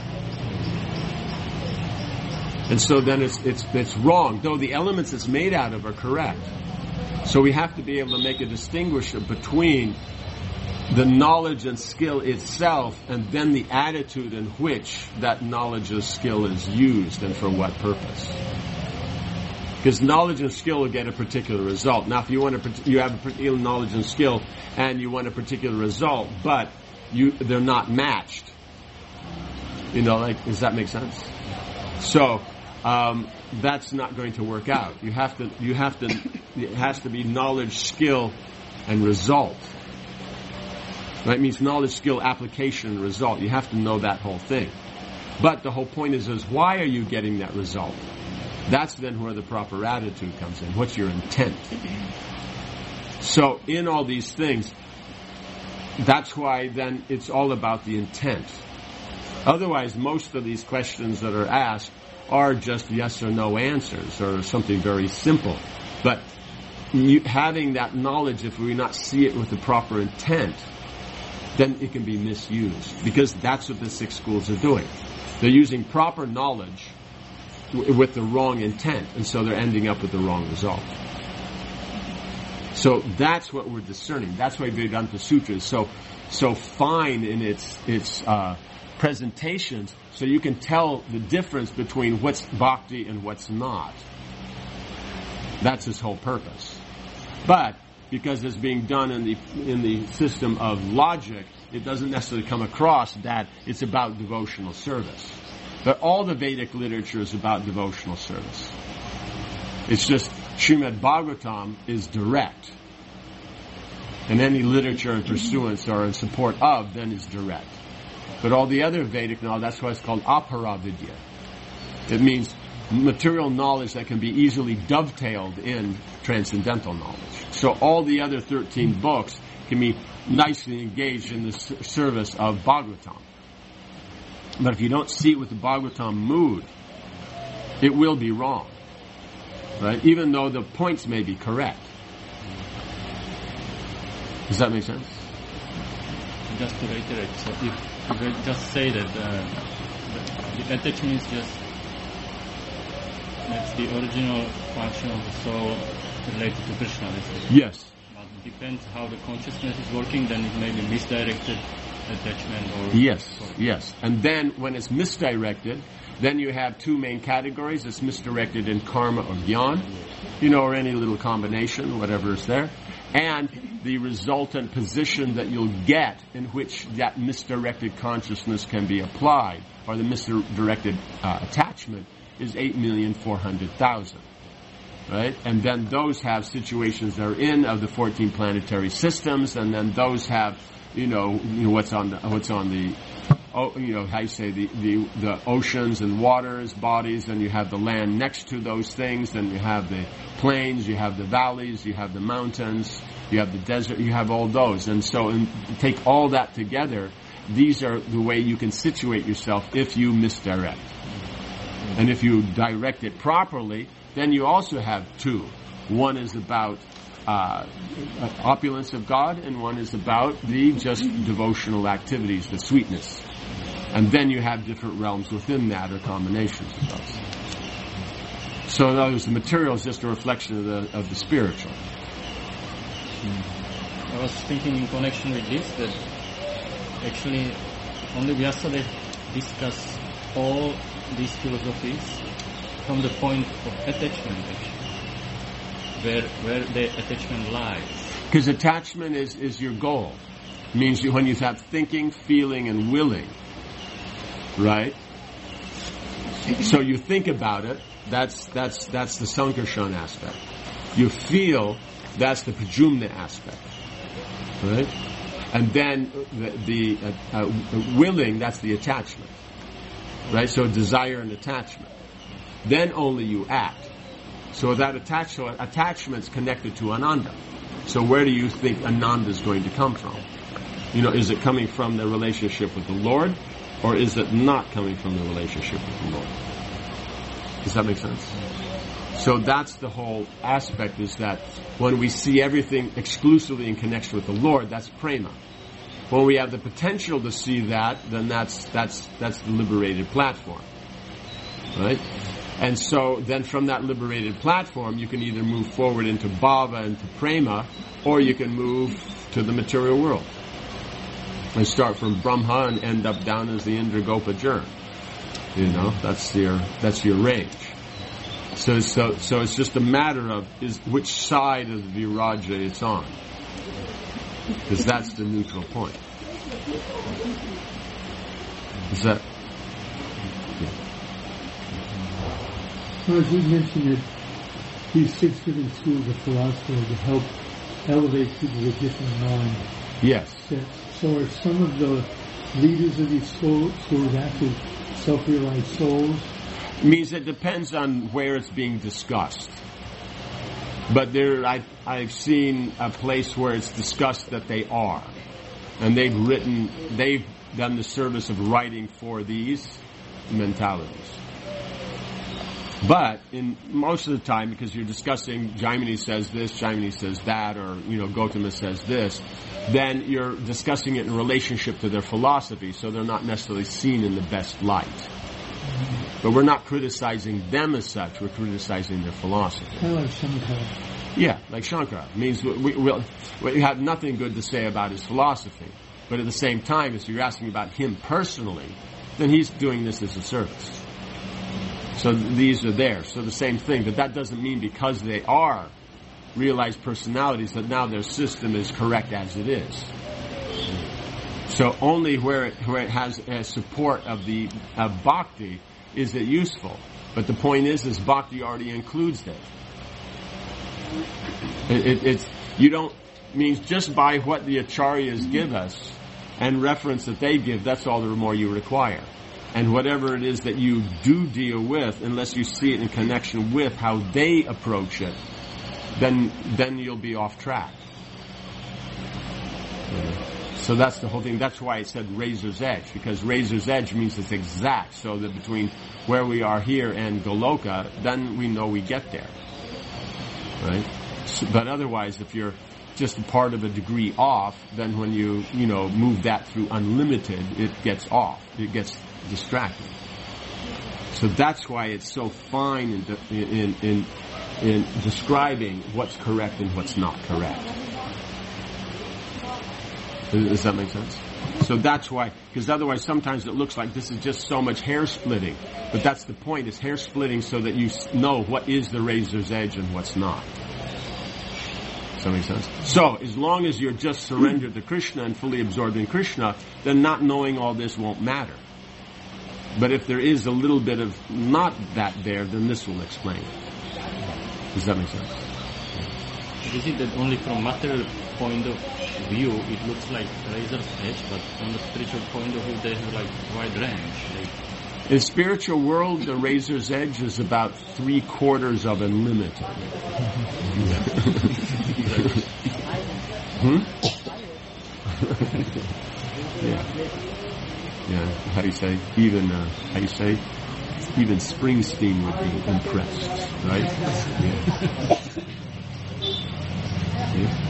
And so then it's, it's, it's wrong, though the elements it's made out of are correct. So we have to be able to make a distinction between the knowledge and skill itself and then the attitude in which that knowledge or skill is used and for what purpose. Because knowledge and skill will get a particular result. Now, if you want a, you have a particular knowledge and skill and you want a particular result, but you, they're not matched. You know, like, does that make sense? So, um, that's not going to work out. You have to, you have to, it has to be knowledge, skill, and result. Right? It means knowledge, skill, application, and result. You have to know that whole thing. But the whole point is, is why are you getting that result? That's then where the proper attitude comes in. What's your intent? So in all these things, that's why then it's all about the intent. Otherwise, most of these questions that are asked are just yes or no answers or something very simple. But you, having that knowledge, if we not see it with the proper intent, then it can be misused. Because that's what the six schools are doing. They're using proper knowledge w- with the wrong intent, and so they're ending up with the wrong result. So that's what we're discerning. That's why Vedanta Sutra is so so fine in its its uh, presentations, so you can tell the difference between what's bhakti and what's not. That's its whole purpose. But because it's being done in the in the system of logic, it doesn't necessarily come across that it's about devotional service. But all the Vedic literature is about devotional service. It's just Srimad Bhagavatam is direct. And any literature in pursuance or in support of then is direct. But all the other Vedic knowledge, that's why it's called aparavidya. It means material knowledge that can be easily dovetailed in transcendental knowledge. So all the other thirteen books can be nicely engaged in the service of Bhagavatam. But if you don't see it with the Bhagavatam mood, it will be wrong. Right? Even though the points may be correct. Does that make sense? Just to reiterate, so if you will just say that uh, the, the attachment is just that's the original function of the soul related to Krishna. Yes. But it depends how the consciousness is working, then it may be misdirected attachment or... Yes, yes. And then when it's misdirected, then you have two main categories. It's misdirected in karma or jnana, you know, or any little combination, whatever is there. And the resultant position that you'll get in which that misdirected consciousness can be applied, or the misdirected uh, attachment, is eight million four hundred thousand. Right? And then those have situations they're in of the fourteen planetary systems, and then those have, you know, you know what's on the, what's on the, oh, you know, how you say, the, the, the oceans and waters, bodies, and you have the land next to those things, then you have the plains, you have the valleys, you have the mountains, you have the desert, you have all those. And so in, take all that together, these are the way you can situate yourself if you misdirect. And if you direct it properly, then you also have two. One is about uh, opulence of God, and one is about the just devotional activities, the sweetness. And then you have different realms within that, or combinations of those. So in other words, the material is just a reflection of the of the spiritual. I was thinking in connection with this that actually only Vyasadeva discuss all these philosophies from the point of attachment, actually, where where the attachment lies. Because attachment is, is your goal. It means you, when you have thinking, feeling, and willing, right? So you think about it. That's that's that's the Sankarshan aspect. You feel. That's the Prajumna aspect, right? And then the, the uh, uh, willing. That's the attachment, right? So desire and attachment. Then only you act. So that attach, so attachment's connected to Ananda. So where do you think Ananda is going to come from? You know, is it coming from the relationship with the Lord, or is it not coming from the relationship with the Lord? Does that make sense? So that's the whole aspect, is that when we see everything exclusively in connection with the Lord, that's prema. When we have the potential to see that, then that's that's that's the liberated platform. Right? And so then from that liberated platform, you can either move forward into bhava, into prema, or you can move to the material world. And start from Brahma and end up down as the Indragopa germ. You know, that's your that's your range. So so so it's just a matter of is which side of the viraja it's on. Because that's the neutral point. Is that? Yeah. So as we mentioned, that these six different schools of philosophy to help elevate people with different mind Yes. sets. So are some of the leaders of these schools actually self-realized souls? Means it depends on where it's being discussed. But there, I, I've seen a place where it's discussed that they are. And they've written, they've done the service of writing for these mentalities. But in most of the time, because you're discussing, Jaimini says this, Jaimini says that, or, you know, Gautama says this, then you're discussing it in relationship to their philosophy, so they're not necessarily seen in the best light. But we're not criticizing them as such, we're criticizing their philosophy. Kind of like Shankara. Yeah, like Shankara. It means we, we, we'll, we have nothing good to say about his philosophy. But at the same time, if you're asking about him personally, then he's doing this as a service. So these are there. So the same thing. But that doesn't mean because they are realized personalities that now their system is correct as it is. So only where it, where it has a support of the of bhakti is it useful. But the point is, is bhakti already includes that. It, it, it's you don't means just by what the acharyas give us and reference that they give. That's all the more you require. And whatever it is that you do deal with, unless you see it in connection with how they approach it, then then you'll be off track. So that's the whole thing. That's why it said razor's edge, because razor's edge means it's exact. So that between where we are here and Goloka, then we know we get there. Right? So, but otherwise, if you're just a part of a degree off, then when you, you know, move that through unlimited, it gets off. It gets distracted. So that's why it's so fine in, in, in, in describing what's correct and what's not correct. Does that make sense? So that's why, because otherwise sometimes it looks like this is just so much hair splitting. But that's the point, is hair splitting so that you know what is the razor's edge and what's not. Does that make sense? So, as long as you're just surrendered to Krishna and fully absorbed in Krishna, then not knowing all this won't matter. But if there is a little bit of not that there, then this will explain it. Does that make sense? Is it that only from material point of view it looks like razor's edge, but from the spiritual point of view they have like wide range? Like in the spiritual world, the razor's edge is about three quarters of unlimited. hmm? yeah. Yeah. How do you say? Even uh, how do you say? Even Springsteen would be impressed, right? Yeah. Yeah.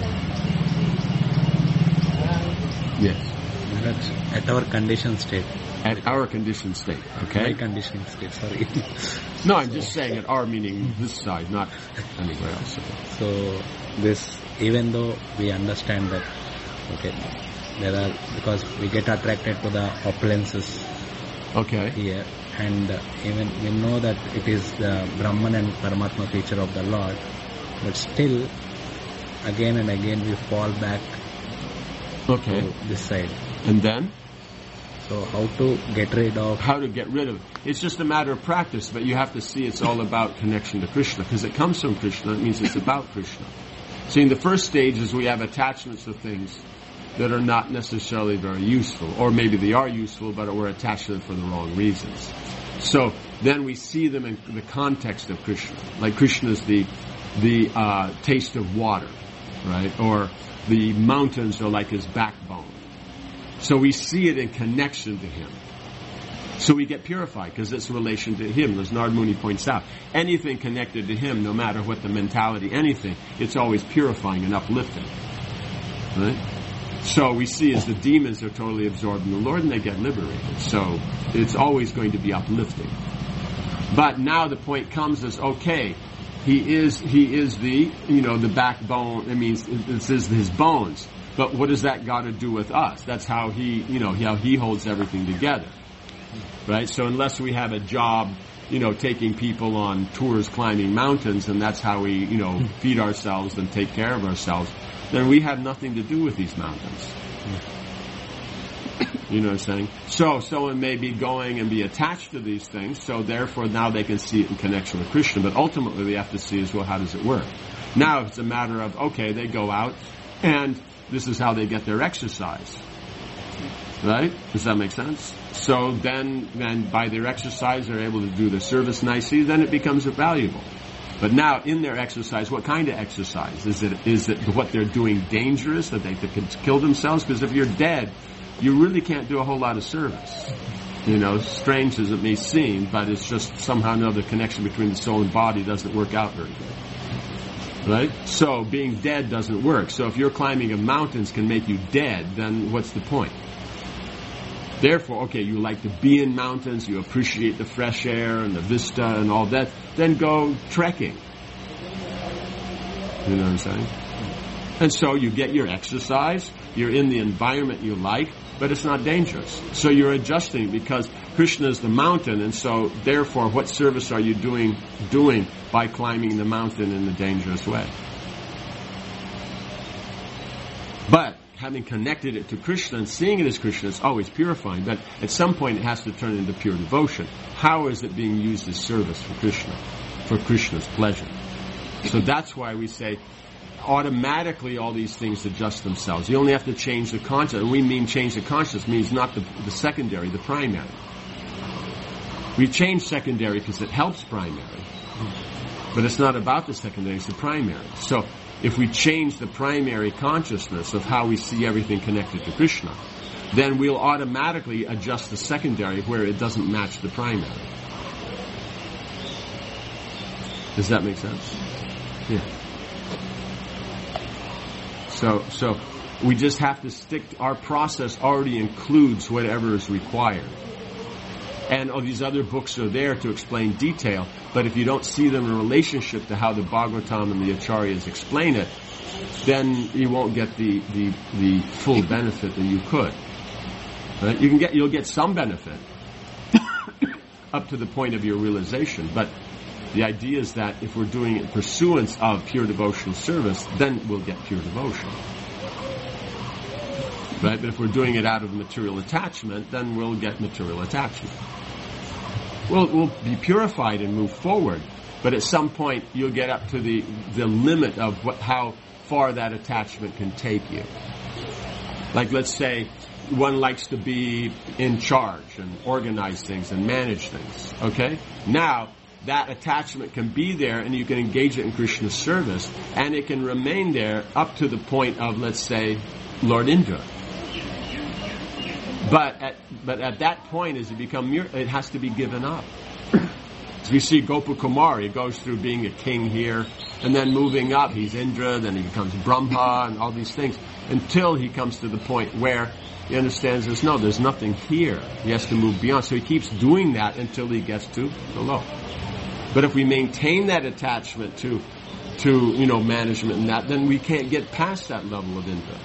Yes. That's at our conditioned state. At our conditioned state, okay? My conditioned state, sorry. No, I'm just saying at our meaning this side, not anywhere else. So this, even though we understand that, okay, there are, because we get attracted to the opulences okay. here, and uh, even we know that it is the Brahman and Paramatma feature of the Lord, but still, again and again we fall back okay. to this side. And then? So how to get rid of... How to get rid of it. It's just a matter of practice, but you have to see it's all about connection to Krishna, because it comes from Krishna, it means it's about Krishna. See, in the first stage is we have attachments to things that are not necessarily very useful, or maybe they are useful, but we're attached to them for the wrong reasons. So, then we see them in the context of Krishna. Like Krishna is the the uh, taste of water, right? Or the mountains are like his backbone. So we see it in connection to him. So we get purified because it's in relation to him. As Narad Muni points out, anything connected to him, no matter what the mentality, anything, it's always purifying and uplifting. Right? So we see as the demons are totally absorbed in the Lord and they get liberated. So it's always going to be uplifting. But now the point comes as, okay, he is he is the, you know, the backbone. It means this is his bones. But what does that got to do with us? That's how he, you know, how he holds everything together. Right? So unless we have a job, you know, taking people on tours climbing mountains, and that's how we, you know, feed ourselves and take care of ourselves, then we have nothing to do with these mountains. You know what I'm saying? So someone may be going and be attached to these things, so therefore now they can see it in connection with Krishna, but ultimately they have to see as well, how does it work? Now it's a matter of, okay, they go out, and this is how they get their exercise. Right? Does that make sense? So then, then by their exercise, they're able to do their service nicely, then it becomes valuable. But now, in their exercise, what kind of exercise? Is it is it what they're doing dangerous, that they could kill themselves? Because if you're dead, you really can't do a whole lot of service. You know, strange as it may seem, but it's just somehow or another connection between the soul and body doesn't work out very good. Right? So, being dead doesn't work. So if you're climbing of mountains can make you dead, then what's the point? Therefore, okay, you like to be in mountains, you appreciate the fresh air and the vista and all that, then go trekking. You know what I'm saying? And so you get your exercise, you're in the environment you like, but it's not dangerous. So you're adjusting because Krishna is the mountain, and so therefore what service are you doing doing by climbing the mountain in a dangerous way? But having connected it to Krishna and seeing it as Krishna, it's always purifying. But at some point it has to turn into pure devotion. How is it being used as service for Krishna? For Krishna's pleasure. So that's why we say automatically all these things adjust themselves. You only have to change the consciousness. And we mean change the consciousness means not the, the secondary, the primary. We change secondary because it helps primary. But it's not about the secondary, it's the primary. So if we change the primary consciousness of how we see everything connected to Krishna, then we'll automatically adjust the secondary where it doesn't match the primary. Does that make sense? Yeah. So, so we just have to stick, our process already includes whatever is required. And all these other books are there to explain detail, but if you don't see them in relationship to how the Bhagavatam and the Acharyas explain it, then you won't get the, the, the full benefit that you could. Right? You can get, you'll get some benefit up to the point of your realization, but the idea is that if we're doing it in pursuance of pure devotional service, then we'll get pure devotion. Right? But if we're doing it out of material attachment, then we'll get material attachment. We'll, we'll be purified and move forward, but at some point you'll get up to the, the limit of what, how far that attachment can take you. Like let's say one likes to be in charge and organize things and manage things. Okay? Now, that attachment can be there and you can engage it in Krishna's service, and it can remain there up to the point of, let's say, Lord Indra. But at, but at that point, as it become, it has to be given up. So you see Gopakumar, he goes through being a king here, and then moving up, he's Indra, then he becomes Brahma, and all these things, until he comes to the point where he understands there's no, there's nothing here. He has to move beyond. So he keeps doing that until he gets to the low. But if we maintain that attachment to, to, you know, management and that, then we can't get past that level of Indra.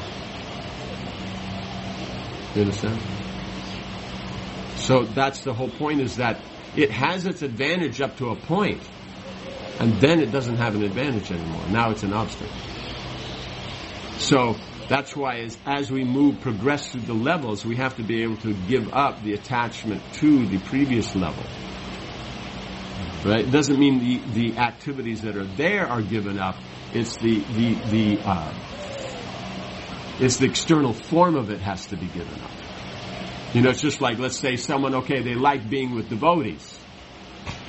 You understand? So that's the whole point, is that it has its advantage up to a point, and then it doesn't have an advantage anymore. Now it's an obstacle. So that's why as, as we move, progress through the levels, we have to be able to give up the attachment to the previous level. Right? It doesn't mean the, the activities that are there are given up. It's the, the, the, uh, it's the external form of it has to be given up. You know, it's just like, let's say someone, okay, they like being with devotees.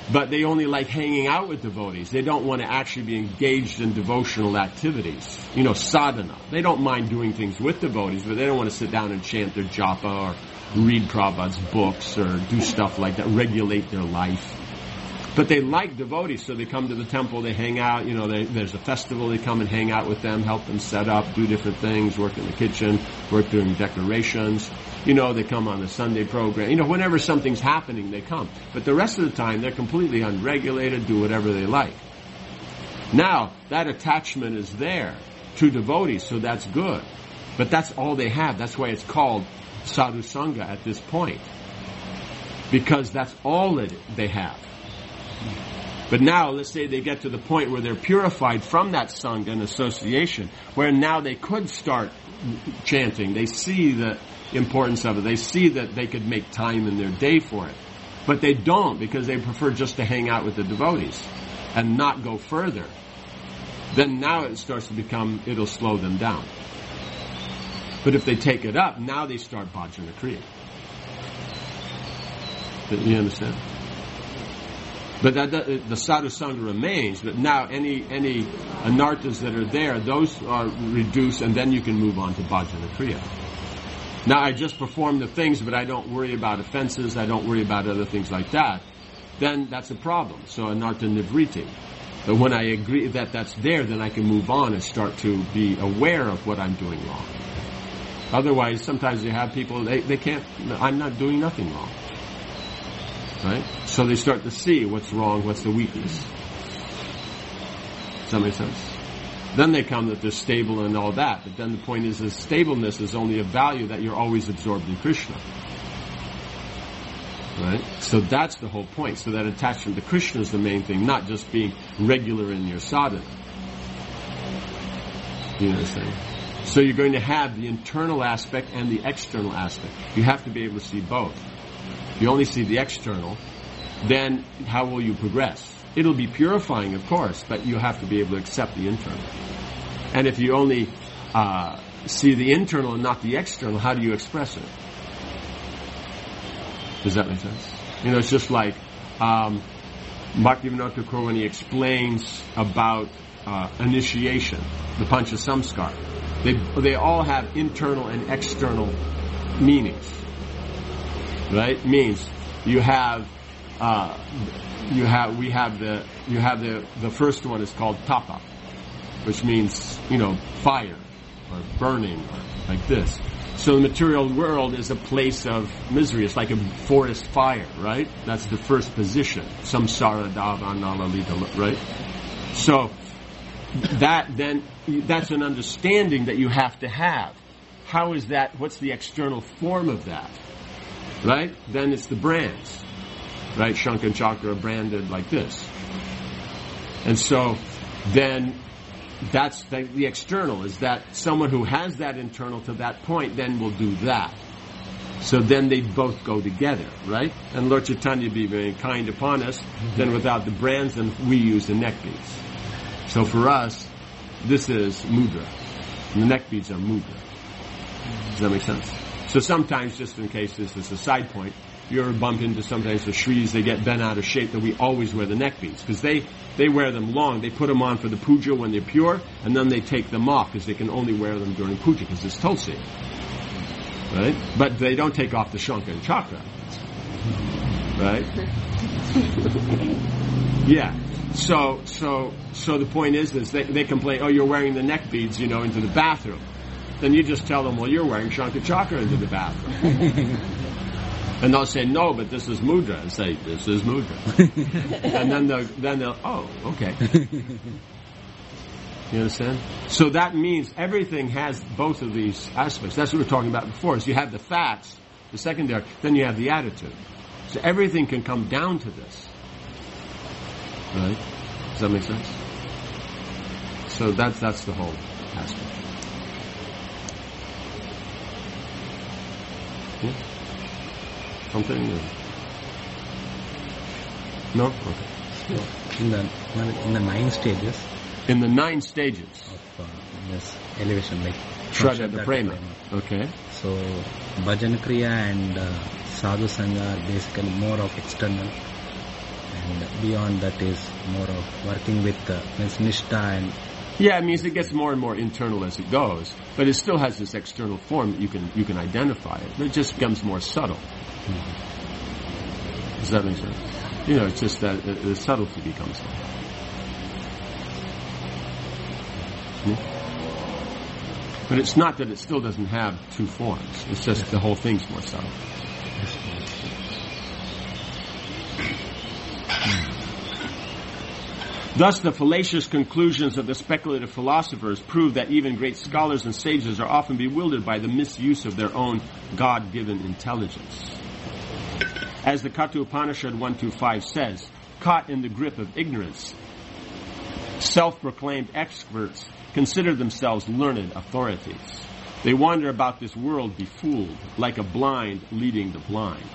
but they only like hanging out with devotees. They don't want to actually be engaged in devotional activities. You know, sadhana. They don't mind doing things with devotees, but they don't want to sit down and chant their japa or read Prabhupada's books or do stuff like that, regulate their life. But they like devotees, so they come to the temple, they hang out, you know, they, there's a festival, they come and hang out with them, help them set up, do different things, work in the kitchen, work doing decorations. You know, they come on the Sunday program. You know, whenever something's happening, they come. But the rest of the time, they're completely unregulated, do whatever they like. Now, that attachment is there to devotees, so that's good. But that's all they have. That's why it's called sadhu sangha at this point. Because that's all that they have. But now, let's say they get to the point where they're purified from that sangha and association, where now they could start chanting. They see the importance of it. They see that they could make time in their day for it. But they don't, because they prefer just to hang out with the devotees and not go further. Then now it starts to become, it'll slow them down. But if they take it up, now they start bhajana kriya. You understand? But that, that, the sadhu sangha remains, but now any any anarthas that are there, those are reduced, and then you can move on to bhajana kriya. Now I just perform the things, but I don't worry about offenses, I don't worry about other things like that, then that's a problem. So anartha nivriti. But when I agree that that's there, then I can move on and start to be aware of what I'm doing wrong. Otherwise, sometimes you have people, they, they can't, I'm not doing nothing wrong. Right? So they start to see what's wrong, what's the weakness. Does that make sense? Then they come that they're stable and all that. But then the point is, that stableness is only a value that you're always absorbed in Krishna. Right? So that's the whole point. So that attachment to Krishna is the main thing, not just being regular in your sadhana. You know what I'm saying? So you're going to have the internal aspect and the external aspect. You have to be able to see both. If you only see the external, then how will you progress? It'll be purifying, of course, but you have to be able to accept the internal. And if you only uh, see the internal and not the external, how do you express it? Does that make sense? You know, it's just like um, Bhaktivinoda Thakur, when he explains about uh, initiation, the Pancha Samskar, they they all have internal and external meanings. Right? Means you have uh, you have we have the you have the the first one is called tapa, which means, you know, fire or burning or like this. So the material world is a place of misery. It's like a forest fire, right? That's the first position. Samsara davannalalita, right? So that then that's an understanding that you have to have. How is that? What's the external form of that? Right? Then it's the brands. Right? Shankha and Chakra are branded like this. And so then that's the, the external, is that someone who has that internal to that point then will do that. So then they both go together, right? And Lord Chaitanya be very kind upon us. Mm-hmm. Then without the brands, then we use the neck beads. So for us, this is mudra. And the neck beads are mudra. Does that make sense? So sometimes, just in case this is a side point, you're bumped into sometimes the Shris, they get bent out of shape, that we always wear the neck beads. Because they, they wear them long. They put them on for the puja when they're pure, and then they take them off because they can only wear them during puja because it's tulsi. Right? But they don't take off the Shankha and Chakra. Right? Yeah. So, so, so the point is, is they, they complain, oh, you're wearing the neck beads, you know, into the bathroom. Then you just tell them, well, you're wearing Shankha Chakra into the bathroom. And they'll say, no, but this is mudra. And say, this is mudra. And then they'll, then they'll, oh, okay. You understand? So that means everything has both of these aspects. That's what we were talking about before. Is you have the facts, the secondary, then you have the attitude. So everything can come down to this. Right? Does that make sense? So that's, that's the whole aspect. Yeah? Something? Or? No? Okay. So in the in the nine stages. In the nine stages of uh, yes, elevation, like Shraddha Prema. Okay. So Bhajan Kriya and uh, Sadhu Sangha are basically more of external, And beyond that is more of working with uh, means nishtha and Yeah, it means it gets more and more internal as it goes, but it still has this external form that you can you can identify it. But it just becomes more subtle. Mm-hmm. Does that make sense? You know, it's just that the, the subtlety becomes there. Hmm? But it's not that it still doesn't have two forms. It's just the whole thing's more subtle. Thus, the fallacious conclusions of the speculative philosophers prove that even great scholars and sages are often bewildered by the misuse of their own God-given intelligence. As the Katha Upanishad one twenty-five says, caught in the grip of ignorance, self-proclaimed experts consider themselves learned authorities. They wander about this world befooled, like a blind leading the blind.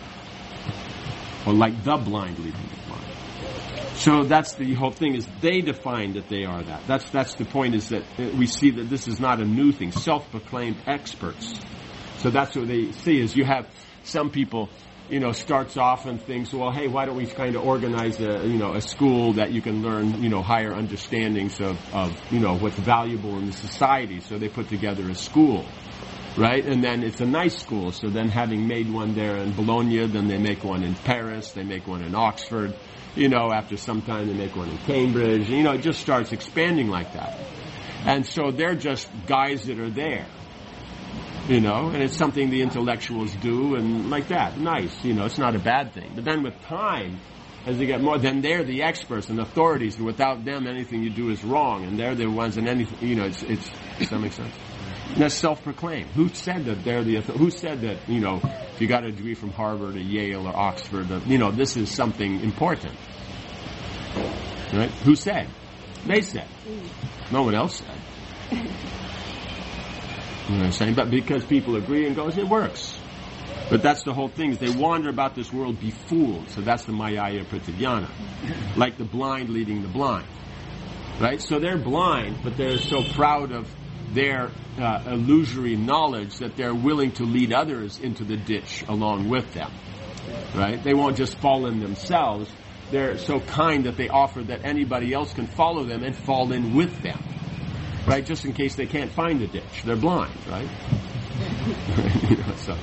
Or like the blind leading the blind. So that's the whole thing, is they define that they are that. That's that's the point, is that we see that this is not a new thing. Self-proclaimed experts. So that's what they see, is you have some people, you know, starts off and thinks, well, hey, why don't we kind of organize a, you know, a school that you can learn, you know, higher understandings of, of, you know, what's valuable in the society. So they put together a school, right? And then it's a nice school. So then having made one there in Bologna, then they make one in Paris, they make one in Oxford. You know, after some time they make one in Cambridge. You know, it just starts expanding like that. And so they're just guys that are there. You know, and it's something the intellectuals do, and like that. Nice, you know, it's not a bad thing. But then with time, as you get more, then they're the experts and authorities, and without them anything you do is wrong, and they're the ones, and anything, you know, it's, it's, does that make sense? And that's self-proclaimed. Who said that they're the, who said that, you know, if you got a degree from Harvard or Yale or Oxford, that, you know, this is something important? Right? Who said? They said. No one else said. You know what I'm saying? But because people agree and goes, it works. But that's the whole thing, is they wander about this world befooled. So that's the Mayaya Pratyajnana. Like the blind leading the blind. Right? So they're blind, but they're so proud of their uh, illusory knowledge that they're willing to lead others into the ditch along with them. Right? They won't just fall in themselves. They're so kind that they offer that anybody else can follow them and fall in with them. Right? Just in case they can't find a ditch. They're blind, right? You know, so.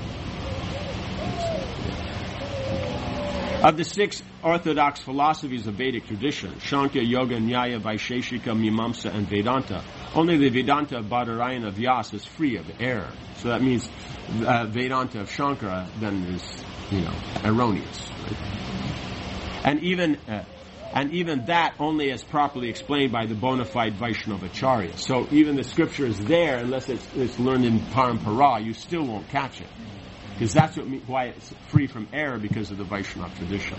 Of the six orthodox philosophies of Vedic tradition, Sankhya, Yoga, Nyaya, Vaisheshika, Mimamsa, and Vedanta, only the Vedanta of Badarayana Vyasa is free of error. So that means uh, Vedanta of Shankara then is, you know, erroneous. Right? And even uh, and even that only is properly explained by the bona fide Vaishnavacharya. So even the scripture is there, unless it's, it's learned in parampara, you still won't catch it. Because that's what, why it's free from error, because of the Vaishnava tradition.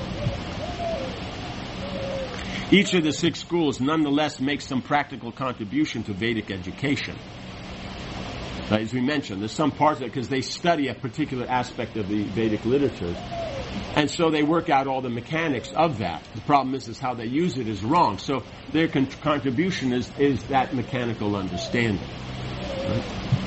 Each of the six schools nonetheless makes some practical contribution to Vedic education. Right, as we mentioned, there's some parts of it because they study a particular aspect of the Vedic literatures. And so they work out all the mechanics of that. The problem is, is how they use it is wrong. So their con- contribution is, is that mechanical understanding. Right?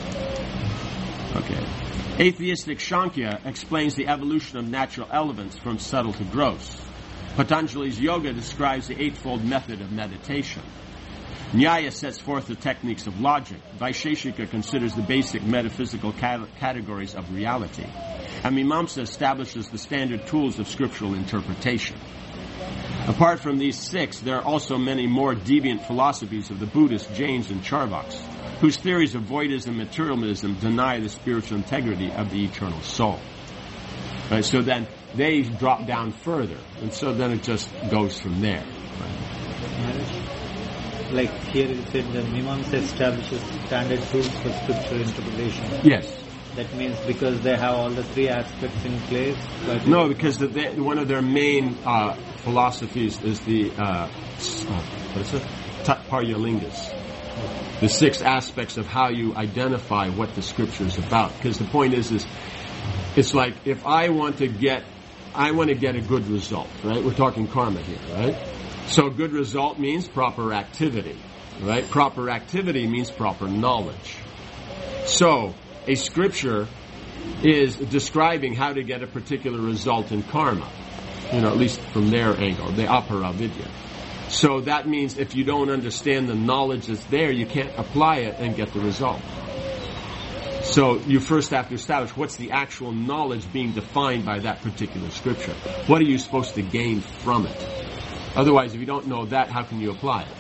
Okay. Atheistic Sankhya explains the evolution of natural elements from subtle to gross. Patanjali's yoga describes the eightfold method of meditation. Nyaya sets forth the techniques of logic. Vaisheshika considers the basic metaphysical cat- categories of reality. And Mimamsa establishes the standard tools of scriptural interpretation. Apart from these six, there are also many more deviant philosophies of the Buddhists, Jains, and Charvaks, whose theories of voidism and materialism deny the spiritual integrity of the eternal soul. Right, so then they drop down further, and so then it just goes from there. Right? Like here it said that Mimamsa establishes standard tools for scriptural interpretation. Yes. That means because they have all the three aspects in place? No, because the, the, one of their main uh, philosophies is the, uh, what is it? Tatparyalingas. The six aspects of how you identify what the scripture is about. Because the point is, is it's like if I want to get, I want to get a good result, right? We're talking karma here, right? So good result means proper activity, right? Proper activity means proper knowledge. So a scripture is describing how to get a particular result in karma. You know, at least from their angle, the apara vidya. So that means if you don't understand the knowledge that's there, you can't apply it and get the result. So you first have to establish what's the actual knowledge being defined by that particular scripture. What are you supposed to gain from it? Otherwise, if you don't know that, how can you apply it?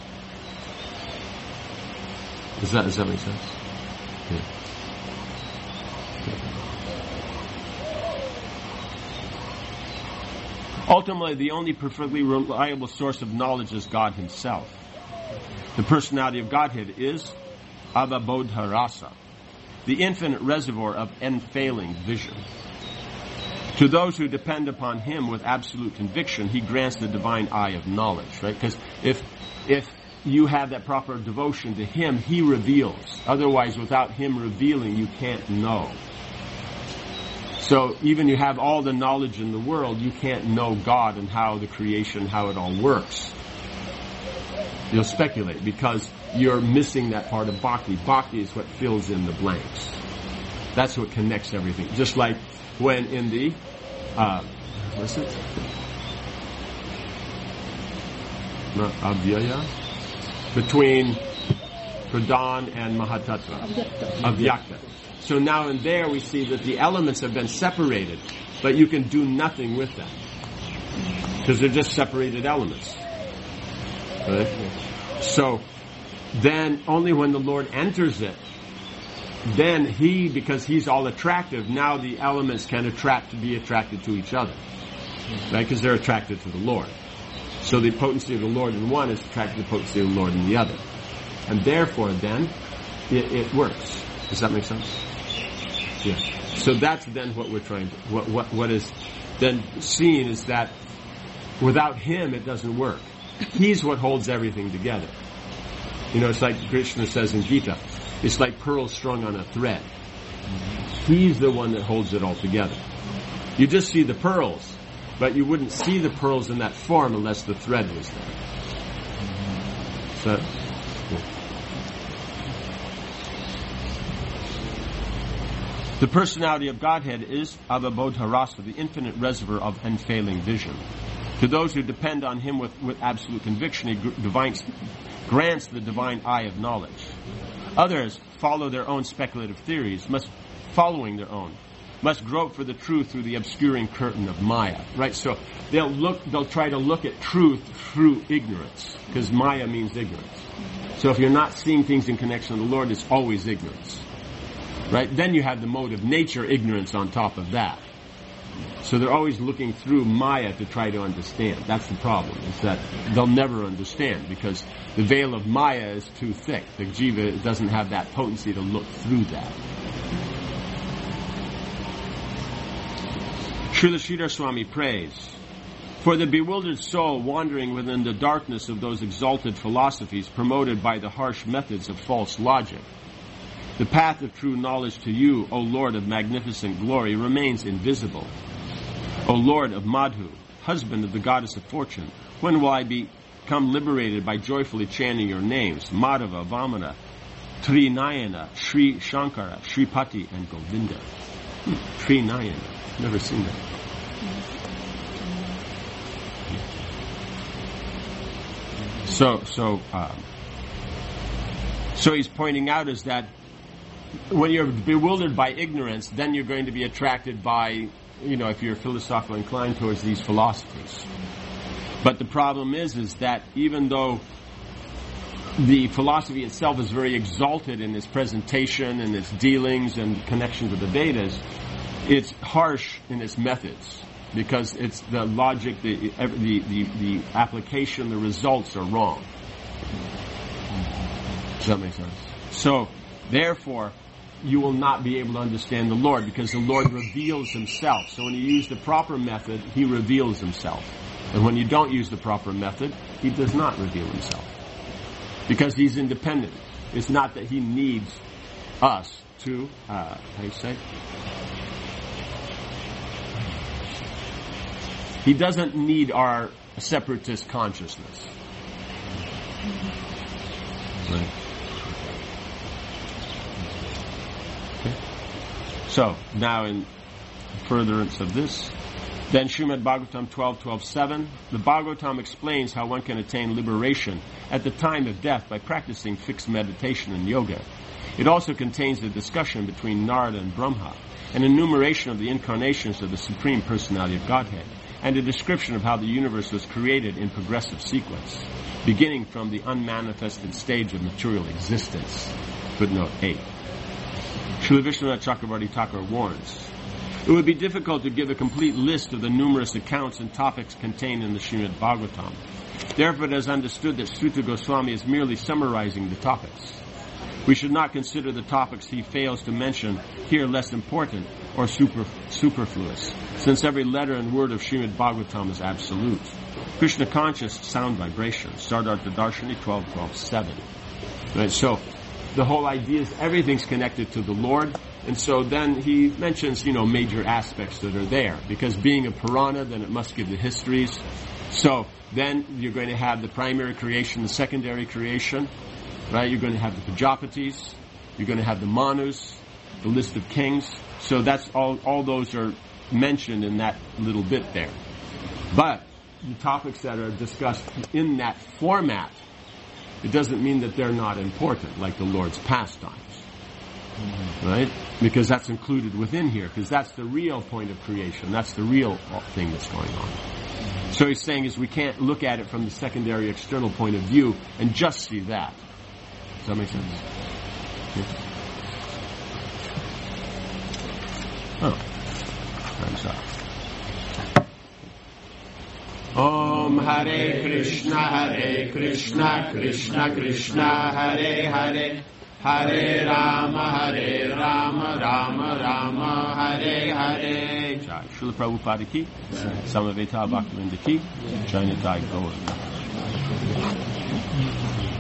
Does that, does that make sense? Yeah. Ultimately, the only perfectly reliable source of knowledge is God Himself. The personality of Godhead is Avabodha Rasa, the infinite reservoir of unfailing vision. To those who depend upon Him with absolute conviction, He grants the divine eye of knowledge, right? Because if, if you have that proper devotion to Him, He reveals. Otherwise, without Him revealing, you can't know. So even you have all the knowledge in the world, you can't know God and how the creation, how it all works. You'll speculate because you're missing that part of bhakti. Bhakti is what fills in the blanks. That's what connects everything. Just like when in the, uh, what's it? Not Avyaya? Between Pradhan and Mahatattva. Avyakta. So now and there we see that the elements have been separated, but you can do nothing with them. Because they're just separated elements. Right? So, then only when the Lord enters it, then He, because He's all attractive, now the elements can attract to be attracted to each other. Right? Because they're attracted to the Lord. So the potency of the Lord in one is attracted to the potency of the Lord in the other. And therefore then, it, it works. Does that make sense? Yeah. So that's then what we're trying to, what, what, what is then seen is that without Him it doesn't work. He's what holds everything together. You know, it's like Krishna says in Gita, it's like pearls strung on a thread. He's the one that holds it all together. You just see the pearls, but you wouldn't see the pearls in that form unless the thread was there. So, yeah. The personality of Godhead is Avabodha Rasa, the infinite reservoir of unfailing vision. To those who depend on Him with, with absolute conviction, He divine, grants the divine eye of knowledge. Others follow their own speculative theories, must following their own, must grope for the truth through the obscuring curtain of Maya. Right? So they'll look, they'll try to look at truth through ignorance, because Maya means ignorance. So if you're not seeing things in connection to the Lord, it's always ignorance. Right? Then you have the mode of nature, ignorance on top of that. So they're always looking through Maya to try to understand. That's the problem, is that they'll never understand because the veil of Maya is too thick. The jiva doesn't have that potency to look through that. Srila Sridhar Swami prays, for the bewildered soul wandering within the darkness of those exalted philosophies promoted by the harsh methods of false logic, the path of true knowledge to you, O Lord of magnificent glory, remains invisible. O Lord of Madhu, husband of the goddess of fortune, when will I become liberated by joyfully chanting your names, Madhava, Vamana, Trinayana, Sri Shankara, Sripati, and Govinda? Hmm. Trinayana. Never seen that. So, so, um, so he's pointing out is that when you're bewildered by ignorance, then you're going to be attracted by, you know, if you're philosophically inclined towards these philosophies. But the problem is, is that even though the philosophy itself is very exalted in its presentation and its dealings and connection to the Vedas, it's harsh in its methods because it's the logic, the the the, the application, the results are wrong. Does that make sense? So, therefore, you will not be able to understand the Lord because the Lord reveals Himself. So when you use the proper method, He reveals Himself. And when you don't use the proper method, He does not reveal Himself. Because He's independent. It's not that He needs us to, uh, how do you say? He doesn't need our separatist consciousness. Right. So, now in furtherance of this, Then Srimad Bhagavatam twelve twelve seven. The Bhagavatam explains how one can attain liberation at the time of death by practicing fixed meditation and yoga. It also contains a discussion between Narada and Brahma, an enumeration of the incarnations of the Supreme Personality of Godhead, and a description of how the universe was created in progressive sequence, beginning from the unmanifested stage of material existence. Footnote eight. Srila Vishwanath Chakravarti Thakur warns, it would be difficult to give a complete list of the numerous accounts and topics contained in the Srimad Bhagavatam. Therefore, it is understood that Suta Goswami is merely summarizing the topics. We should not consider the topics he fails to mention here less important or super, superfluous, since every letter and word of Srimad Bhagavatam is absolute. Krishna conscious sound vibrations. Siddhartha Darshani twelve twelve seven. Right, so the whole idea is everything's connected to the Lord. And so then he mentions, you know, major aspects that are there. Because being a Purana, then it must give the histories. So then you're going to have the primary creation, the secondary creation, right? You're going to have the Prajapatis. You're going to have the Manus, the list of kings. So that's all, all those are mentioned in that little bit there. But the topics that are discussed in that format, it doesn't mean that they're not important, like the Lord's pastimes. Right? Because that's included within here, because that's the real point of creation. That's the real thing that's going on. So he's saying is we can't look at it from the secondary external point of view and just see that. Does that make sense? Yeah. Oh. Time's up. Om Hare Krishna, Hare Krishna, Krishna Krishna, Hare Hare, Hare Rama, Hare Rama, Rama Rama, Hare Hare. Jai Srila Prabhupada ki, Samaveta Bhaktivinoda ki, Jai Nitai Gaur.